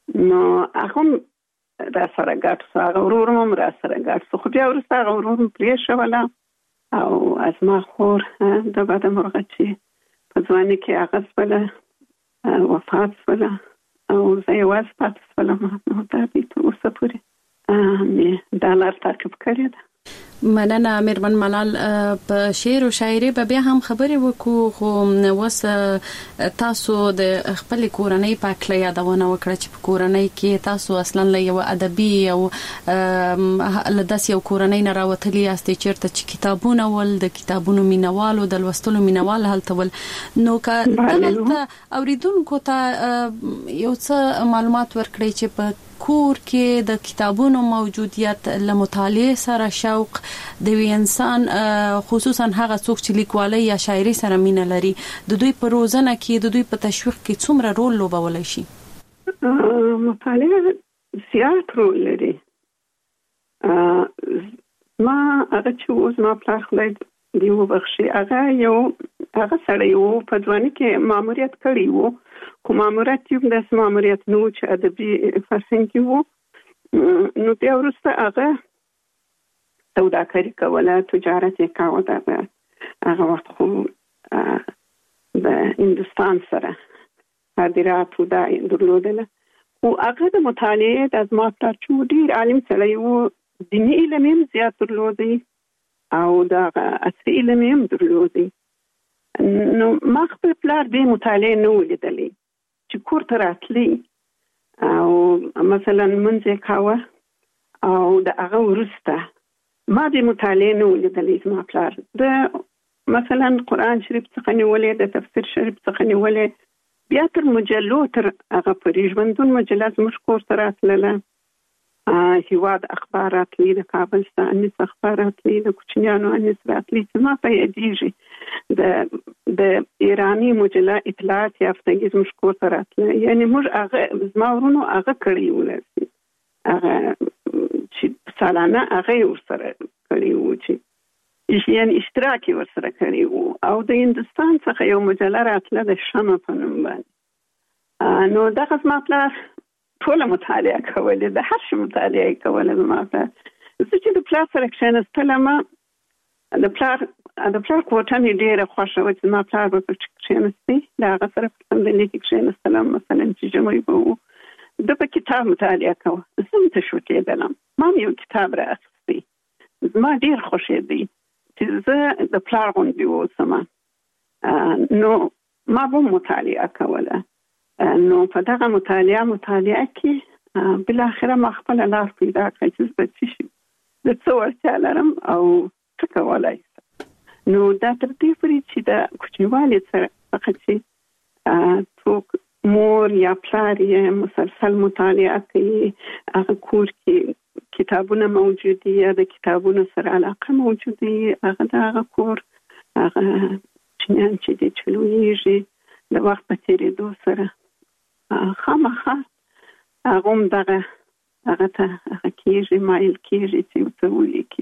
نو هغه را سره ګټ سره ورور مم را سره ګټ خو بیا ورسته هغه ورور پرې شوله او از ما خور د بعد مرغه چې په ځواني کې هغه سپله وفات سپله او زه یوازې پاتې سپله نو دا دې تر اوسه پورې مې دا لار تعقیب کړې ده. مننه میرمن ملال. په شعر او شاعري به بیا هم خبرې وکړو خو وس تاسو د خپل کورنۍ په اړه یادونه وکړه چې په کورنۍ کې تاسو اصلا له یو ادبي او لداس یو کورنۍ نه راوتلی یاستئ چیرته چې کتابونه ول د کتابونو مینوالو د لوستلو مینوال هلته ول نو که دلته اوریدونکو ته یو څه معلومات ورکړئ چې په کور کې د کتابونو موجودیت له مطالعه سره شوق د وی انسان خصوصا هغه څوک چې لیکوالۍ یا شاعري سره مینه لري د دوی په روزنه کې د دوی په تشویق کې څومره رول لوبولای شي؟ مطالعه زیات رول لري. ما هغه چې اوس ما پلار خدای دی وبخشي هغه یو هغه سړی وو په ځواني کې ماموریت کړی وو کوم ماموریت یو د ماموریت نو چې ادبي فرهنګ وو نو بیا ورسته هغه سوداګري کوله تجارت یې کاوه هغه وخت خو د هندستان سره صادرات ودا درلودله او هغه د مطالعه د ازما پلار چې ډیر عالم سړی وو دیني علم یې زیات درلودي او دا عصري علم یې درلودي. نو ما خپل پلار دې مطالعه نه ولیدلې چې کور ته راتلی او مثلا منځه کاوه او د هغه ورسته ما دې مطالعه نه ولیدلې زما پلار د مثلا قرآن شریف څخه نیولې د تفسیر شریف څخه نیولې بیا تر مجلو تر هغه پرې ژوندون مجله زموږ کور ته راتلله هیواد اخبارات لی د کابل څخه انیس اخبارات لی د کوچنیانو انیس راتلی چې ما په یادېږي د د ایرانی مجله اطلاعات یافتګي زموږ کور ته راتله یعنی موږ هغه زما ورونو هغه کړی ولرسي هغه چې سالانه هغه ورسره کړی وو چې یعنی اشتراکي ورسره کړی وو او د هندستان څخه یو مجله راتله د شمع په نوم باندې نو دغه زما پلار ټول مطالعه کوله د هر شي مطالعه کوله زما پلار زه چې د پلار سره کښېنستلم د پلار د پلار کوټه مې ډېره خوښه وه چې زما پلار به پکې کښېنستی د هغه سره په صندلۍ کې کښېنستلم مثلا چې ژمی به و ده په کتاب مطالعه کوه زه هم تشویقېدلم ما هم یو کتاب رااخیستی زما ډېر خوښېدی چې زه د پلار غوندې واوسم نو ما به مطالعه کوله نو په دغه مطالعه مطالعه کې بل اخره ما خپل لار پیدا کړې چې په څه شي د څو ورته لرم او څه کولای نو دا تر دې پورې چې د کوچنیوالي سره فقط چې څوک مور یا پلار یې مسلسل مطالعه کوي هغه کور کې کتابونه موجود دي یا د کتابونو سره علاقه موجود دي هغه د هغه کور هغه چنان چې د چلوېږي د وخت په تېرېدو سره خامخا هغه هم دغه هغه ته هغه کېږي مایل کېږي چې ورته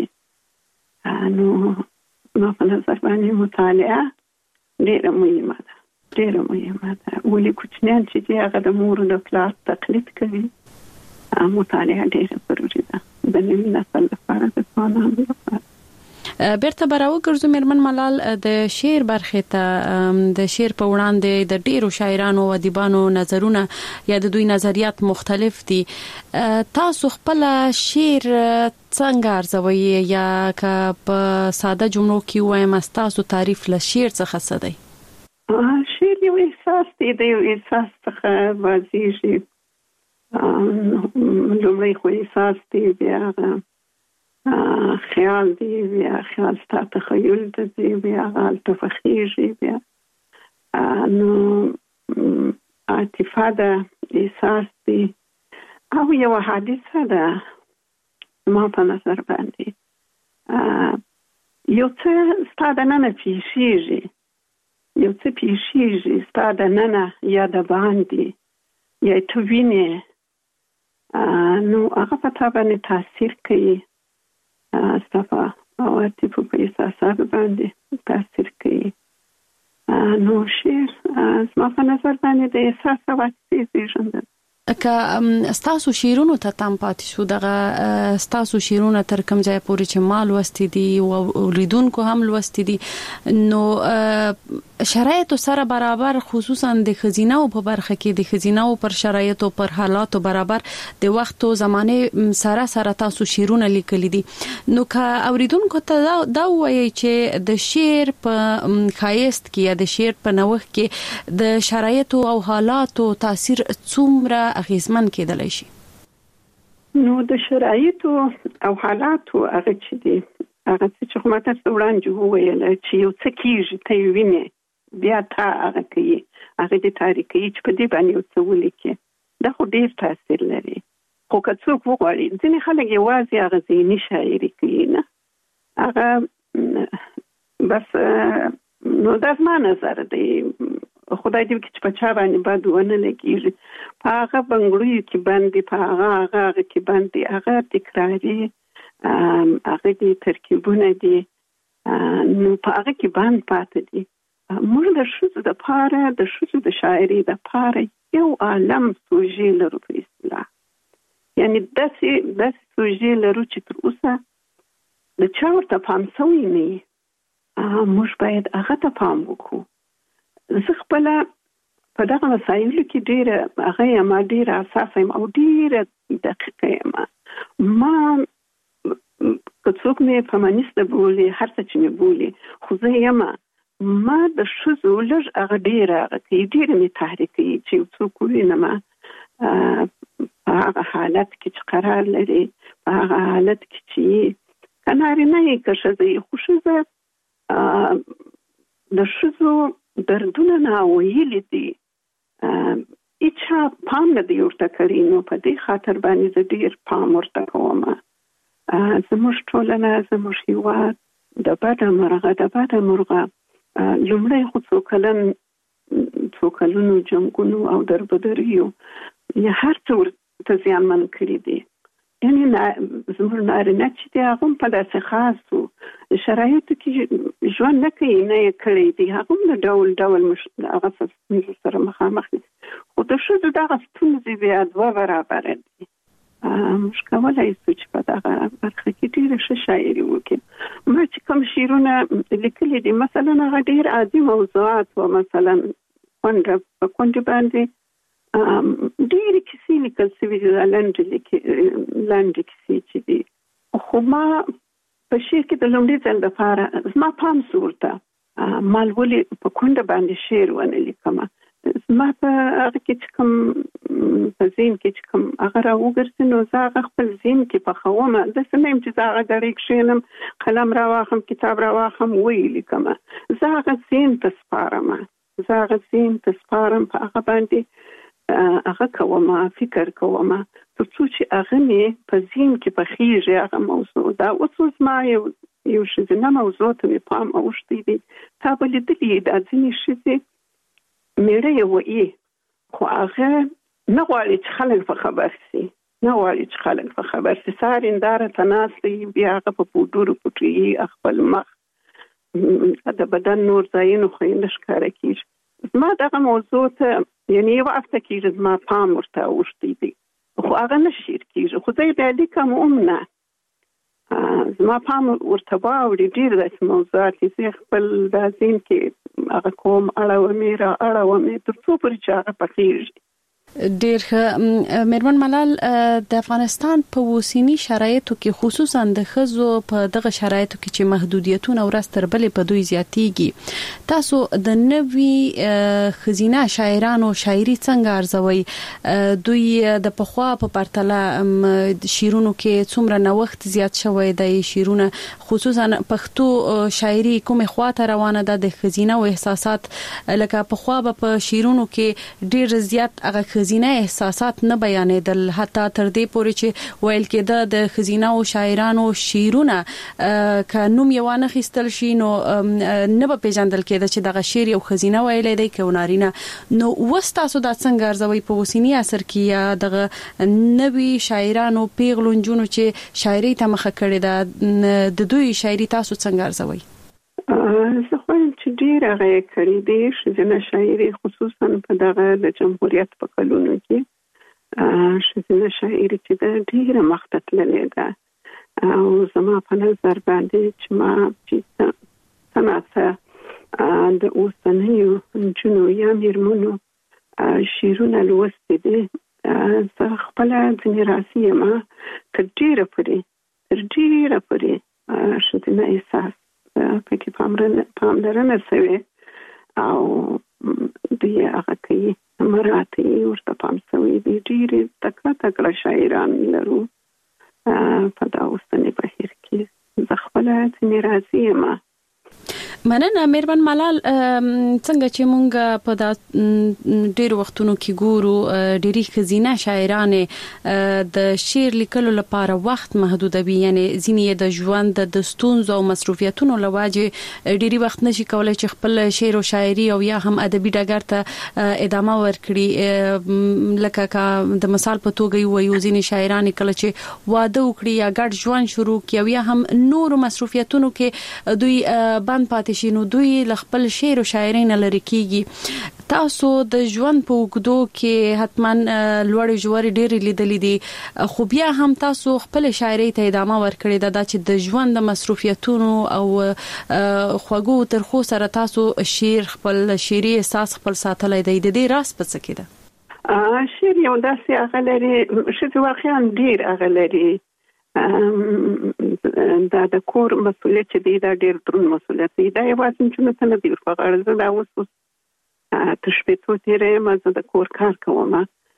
ولیکي نو ما په نظر باندې مطالعه ډېره مهمه ده ډېره مهمه ده ولې کوچنیان چې دي هغه د مور او د پلار تقلید کوي مطالعه ډېره ضروري ده د نوي نسل لپاره د ځوانانو لپاره. بیرته براو ګرځو میرمن ملال د شعر برخه ته د شعر په وړاندې د ډیرو شاعرانو او ادیبانو نظرونه یا د دوی نظریات مختلف دي تاسو خپل شعر څنګه ارزوي یا که په ساده جملو کې وایم تاسو تعریف له شعر څخه څه دی؟ شعر یو احساس دی د یو احساس څخه واضح لومړی خو احساس دی بیا خیال دی بیا خیال ستا تخیل دی بیا غال تفخیږي بیا نو عاطفه ده احساس دی او یو حادثه ده ما په نظر باندې یو څه ستا د ننه پیښیږي یو څه پیښیږي ستا د ننه یا د باندې یا ته وینې نو هغه په تا باندې تاثیر کوي استفا او عاطفه په احساساتو باندې تاثیر کوي نو شعر زما په نظر باندې د احساس او عاطفې زېږنده که ستاسو شیرونو ته تام پاتې شو دغه ستاسو شیرونه تر کوم ځای پورې چې مال وستې دي او لیدونکو هم لوستې دي نو شرایط سره برابر خصوصا د خزینه او په برخه کې د خزینه او پر شرایط او پر حالات برابر د وخت او زمانه سره سره تاسو شیرونه لیکلي دي نو که اوریدونکو ته دا وایي چې د شعر په خایست کې یا د شعر په نوښت کې د شرایط او حالات او تاثیر څومره اغیزمن کېدلی شي نو د شرایطو او حالاتو هغه چې دي هغه چې خو ماته وړاندې وویل چې یو څه کېږي ته یې وینې بیا تا هغه کوي هغه د تاریخي چې په دې باندې یو څه ولیکي دا خو ډېر تاثیر لري خو که څوک وغواړي ځینې خلک یوازې هغه ذهني شاعري کوي نه هغه بس نو دا زما نظر دی خدای دې وکړي چې په چا باندې بد ونه لګېږي په هغه بنګړیو کې باندې په هغه هغه هغه کې باندې هغه تکراري هغه دې ترکیبونه دي نو په هغه کې باندې پاتې دي موږ د ښځو دپاره د ښځو د شاعري دپاره یو عالم سوژې لرو په اصطلاح یعنې داسې داسې سوژې لرو چې تر اوسه د چا ورته پام سوی نه وي موږ باید هغه ته پام وکړو زه خپله په دغه مسایلو کې ډېره هغه یم ډېره حساسه یم او ډېره دقیقه یم ما که څوک مې فمینیسته بولي هر څه چې مې بولي خو زه یم ما د ښځو لږ هغه ډېره هغه کوي ډېره مې تحریک کوي چې یو څوک ووینم په هغه حالت کې چې قرار لري په هغه حالت کې چې که نارینه یې که ښځه یې خو ښځه د ښځو دردونه ناویلي دي هیچا پام نه دی ورته کړی نو په دې خاطر باندې زه ډېر پام ورته کوم زموږ ټولنه زموږ هېواد د بده مرغه د بده مرغه لومړی خو څو کلن څو کلونو جنګونو او دربدریو یا هر څه ورته زیانمن کړي دي یعنې زموږ نارینه چې دی هغه هم په داسې خاصو شرایطو کې ژوند نه کوي نه یې کړی دی هغه هم د ډول ډول هغه ستونزو سره مخامخ دي خو د ښځو دغه ستونزې بیا دوه برابره دي موږ کولی شو چې په دغه برخه کې ډېره ښه شاعري وکړو ما چې کوم شعرونه لیکلي دي مثلا هغه ډېر عادي موضوعات وه مثلا کونډه په کونډې باندې ډېرې کیسې لیکل شوي دي لنډې کیسې چې دي خو ما په شعر کې د لومړي ځل دپاره زما پام سو ورته ما ولې په کونډه باندې شعر ونه لیکم زما په هغه کې چې کوم په ذهن کې چې کوم هغه راوګرځي نو زه هغه خپل ذهن کې پخوم داسې نه یم چې زه هغه ګړۍ کښېنم قلم راواخلم کتاب راواخلم ویې لیکم زه هغه ذهن ته سپارم زه هغه ذهن ته سپارم په هغه باندې هغه کوم فکر کوم تر څو چې هغه مې په ذهن کې پخېږي هغه موضوع دا اوس زما یو یو ښځینه موضوع ته مې پام اوښتی دی تا به لیدلي دا ځینې ښځې میړه یې وایي خو هغه نه غواړي چې خلک په خبر شي نه غواړي چې خلک په خبر شي سهار هنداره ته ناست دی بیا هغه په پوډرو پټوي خپل مخ د بدن نور ځایونه خو یې نه ښکاره کېږي زما دغه موضوع ته یعنې یو هفته کېږي زما پام ورته اوښتی دی خو هغه نه شعر کېږي خو زه یې بیا لیکم هم نه زما پام ورته واوړي ډېر داسې موضوعات دي زه خپل دا ذهن کې هغه کوم اړوم یې را اړوم یې تر څو پورې چې هغه پخېږي ډېر ښه میرمن ملال د افغانستان په اوسني شرایطو کې خصوصا د ښځو په دغه شرایطو کې چې محدودیتونه ورځ تر بلې په دوی زیاتېږي تاسو د نوي ښځینه شاعرانو شاعري څنګه ارزوئ دوی د پخوا په پرتله شعرونو کې څومره نوښت زیات شوی دی شعرونه خصوصا پښتو شاعري کومې خواته روانه ده د ښځینه احساسات لکه پخوا په شعرونو کې ډېر زیات هغه ښځینه احساسات نه بیانېدل حتی تر دې پورې چې ویل کېده د ښځینه او شاعرانو شعرونه که نوم یې وانه خیستل شي نو نه به پیژندل کېده چې دغه شعر یو ښځینه ویلی دی که نارینه نو اوس تاسو دا څنګه ارزوئ په اوسني عصر کې یا دغه نوي شاعرانو پیغلو نجونو چې شاعري ته مخه کړې ده د دوی شاعري تاسو څنګه ارزوئ زه خوایم چې ډېر هغه یې کړي دي ښځینه شاعري خصوصا په دغه د جمهوریت په کلونو کې شذنه شاعري چې د ډیره مخته تللې ده او زما په نظر باندې چې ما چې سناسه د اوسنیو جنو یا میرمنو شیرونه لوستي دي زه خپل ځینې راسي ما تر ډیره پورې تر ډیره پورې شذنه احساس پکې پاملرنه شوی او د هغه کوي مراتي ورته پام شوی دي ډیره تکړه تکړه شاعران لرو په دا اوسنی بهیر کې زه خپل ځینې راسي ما مننه میرمن ملال څنګه چې مونږ په دا ډیر وختونو کې ګورو ډيري خزینه شاعران د شعر لیکلو لپاره وخت محدودوي یعنی ځینې د ژوند د ستونزو او مصروفیتونو لواجه ډيري وخت نشي کولای چې خپل شعر او شاعري او یا هم ادبي ډګر ته ادامه ورکړي لکه د مثال په توګه وایو ځینې شاعران کله چې واده وکړي یا ګډ ژوند شروع کړي یا هم نور مصروفیتونو کې دوی باندې پاتې شنو دوی خپل شعر او شاعري نه لري کیږي تاسو د ژوند په وګدو کې حتما لوړ جوړ ډېر لیدلې دي خو بیا هم تاسو خپل شاعري ته ادامه ورکړی دا چې د ژوند د مصروفیتونو او خوګو ترخو سره تاسو شعر خپل شعري احساس خپل ساتلای دی د دې راز په څه کې ده شعر یو داسې هغه لري چې واقعا ډېر هغه لري دا د کور مسؤلیت دی دا ډېر دروند مسؤلیت دی دا یوازې چې نه نه دی په غاړه دا اوس تشبیهو تیرې مزه د کور کار کوم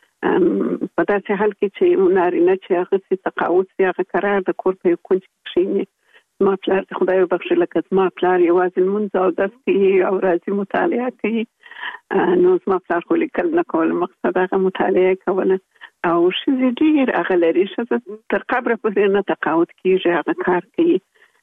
په داسې حال کې چې نارینه چې هغه څه تقاعد سي هغه قرار د کور په کونج کې شي ما پلار ته خدای وبخښي لکه ما پلار یوازې المنځ او دستي او راځي مطالعه کوي نو ما پلار خو لیکل نه کول مقصد هغه مطالعه کوله او شې ډیر هغه لري چې تر قبر پورې نه تقاعد کیږي هغه کار کوي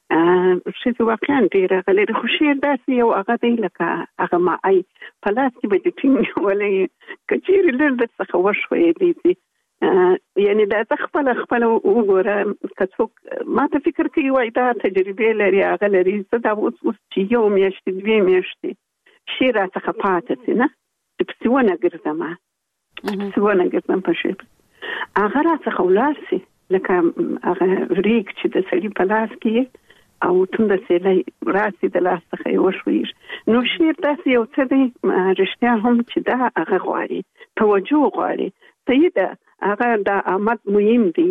شې واقعا ډیر هغه لري خو شې داسې یو هغه دی لکه هغه ما ای په لاس کې به د ټینګ ولې کچېری لږ د څه وشوي دي یعنی دا خپل خپل وګوره کڅوک ما ته فکر کوي وای دا تجربه لري هغه لري څه دا اوس اوس چې یو میاشتې دوه میاشتې شي را څخه پاتې نه د پسونه ګرځم پسونه ګرځم په شي هغه را څخه ولاسي لکه هغه ریک چې د سړي په لاس کې او تند سیلې راسي د لاس څخه وشوي نو شعر داسې یو څه دی رښتیا هم چې دا هغه غواړي توجه غواړي سیده هغه د آمد مهم دی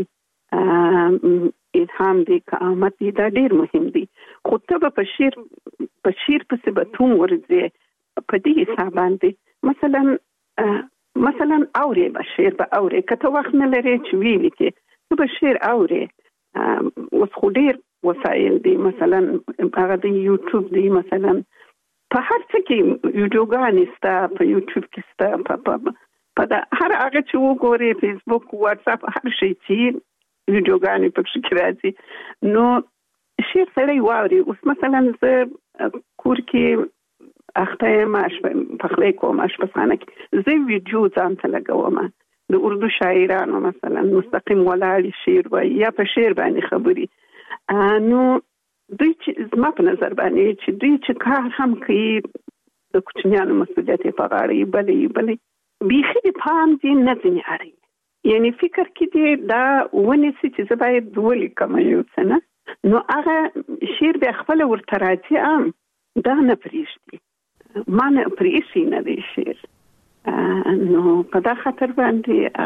الهام دی که آمد دی دا ډیر مهم دی خو ته په شعر په شعر په سبتون ورځي په دې حساب باندې مثلا مثلا اوري به شعر به اوري کته وخت نه لري چې ویلي کې ته به شعر اوري اوس خو ډیر وسایل دي مثلا هغه د یوټیوب دی مثلا په هر څه کې ویډیوګانې ستا په یوټیوب کې ستا په په دا هر هغه چې وګوري فیسبوک واتس اپ هر شي چې ویډیوګانې پکې کې راځي نو شعر سره واوري اوس مثلا زه کور کې اخته ماش په خله کوم ماش په خانه کې زه ویډیو ځان ته لګوم د اردو شاعرانو مثلا مستقیم ولاړ شعر وای یا په شعر باندې خبري نو دوی چې زما په نظر باندې چې دوی چې کار هم کوي د کوچنیانو مسؤلیت په غاړه بلې بلې بیخي پام دې نه ځنی اړي یعنی فکر کې دې دا ونی چې زه باید ولیکم یو څه نه نو هغه شعر به خپل ورته راځي ام دا نه پریږدي ما نه پریږدي نه دی شعر نو په دا خاطر باندې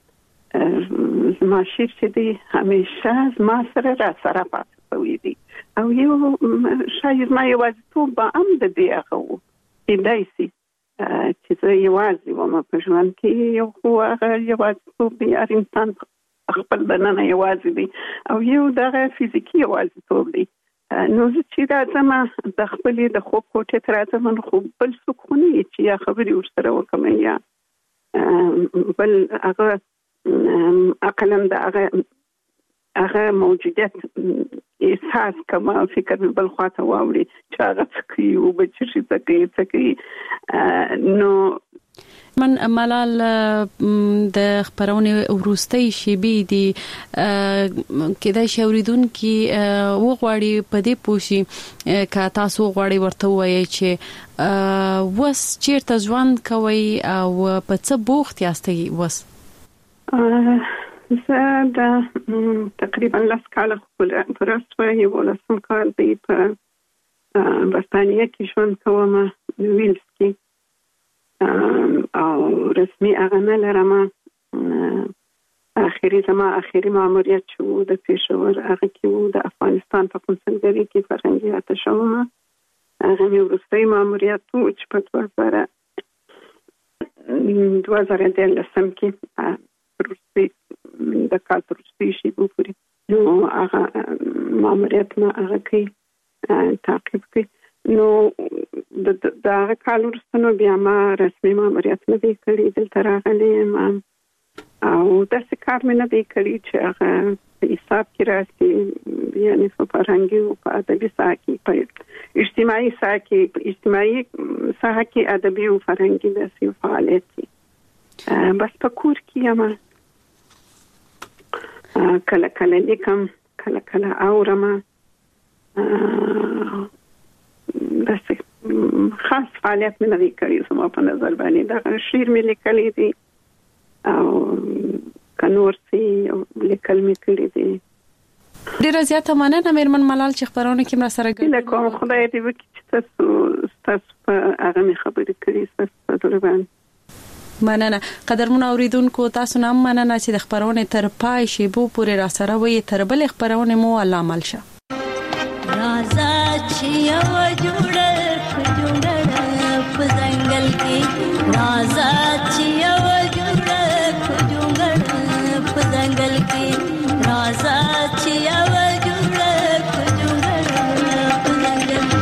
هغه زما شعر چې دی همیشه زما سره را سره پاتې وي دي او یو شاید ما یوازې به ام د دې هغه کېدای شي چې زه یوازې وم په ژوند کې یو خو هغه یوازې دی هر انسان خپل دننه یوازې دی او یو دغه فزیکي یوازې دی نو چې دا زما د خپلې د خوب کوټې تر راځم نو خو بل څوک خو نه چې یا خبرې ورسره وکم یا بل هغه عقلا د هغه هغه موجودیت احساس کما فکر بل خواته واوري چې هغه څه کوي او بچی څه کوي څه کوي نو من ملال د خبرونه ورستۍ شیبي دي کله چې اوریدونکو وغواړي په دې پوښي ک تاسو غواړي ورته وایي چې وس چیرته ژوند کوي او په څه بوخت یاستئ وس زه د تقریبا لس کاله پر اسوه یو لسم کال دی په برطانیه کې ژوند کوم ویلز کې او رسمي هغه نه لرم. اخري زما اخري ماموریت شو د پېښور هغه کې وو د افغانستان په قونسلګرۍ کې فرهنګي اتشوم. هغه مې وروستی ماموریت وو چې په دوه زره دوه زره دیارلسم کې وروستی د کال تر وروستي شېبو پورې نو هغه ماموریت ما هغه کې تعقیب کړ. نو د هغه کال وروسته نو بیا ما رسمي ماموریت نه دی کړی، دلته راغلی یم او داسې کار مې نه دی کړی چې هغه په حساب کې راسي، یعنې په فرهنګي او په ادبي ساحه کې، په اجتماعي ساحه کې په اجتماعي ساحه کې ادبي او فرهنګي داسې فعالیت دی. بس په کور کې یم، کله کله لیکم، کله کله اورم. داسې خاص فعالیت مې نه دی کړی زما په نظر باندې. دغه شعر مې لیکلی دی او کنور سي لیکل مې کړی دی. ډیره زیاته مننه میرمن ملال چې خبرونه کې مر سره ګډ کوم. خدای دې وکړي چې تاسو تاسو په هغه مې خبرې کړې تاسو په دربان. مننه. قدرمن اوریدونکو تاسو نام مننه چې د خبرونه تر پای شی بو پورې را سره وي. تر بل خبرونه مو الله عمل شه. رازا چې یو جوړه جوړه په ځنګل کې، رازا چې یو جوړه جوړه په ځنګل کې، رازا چې یو جوړه جوړه په ځنګل کې.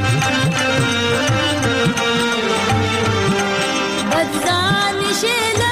Sheila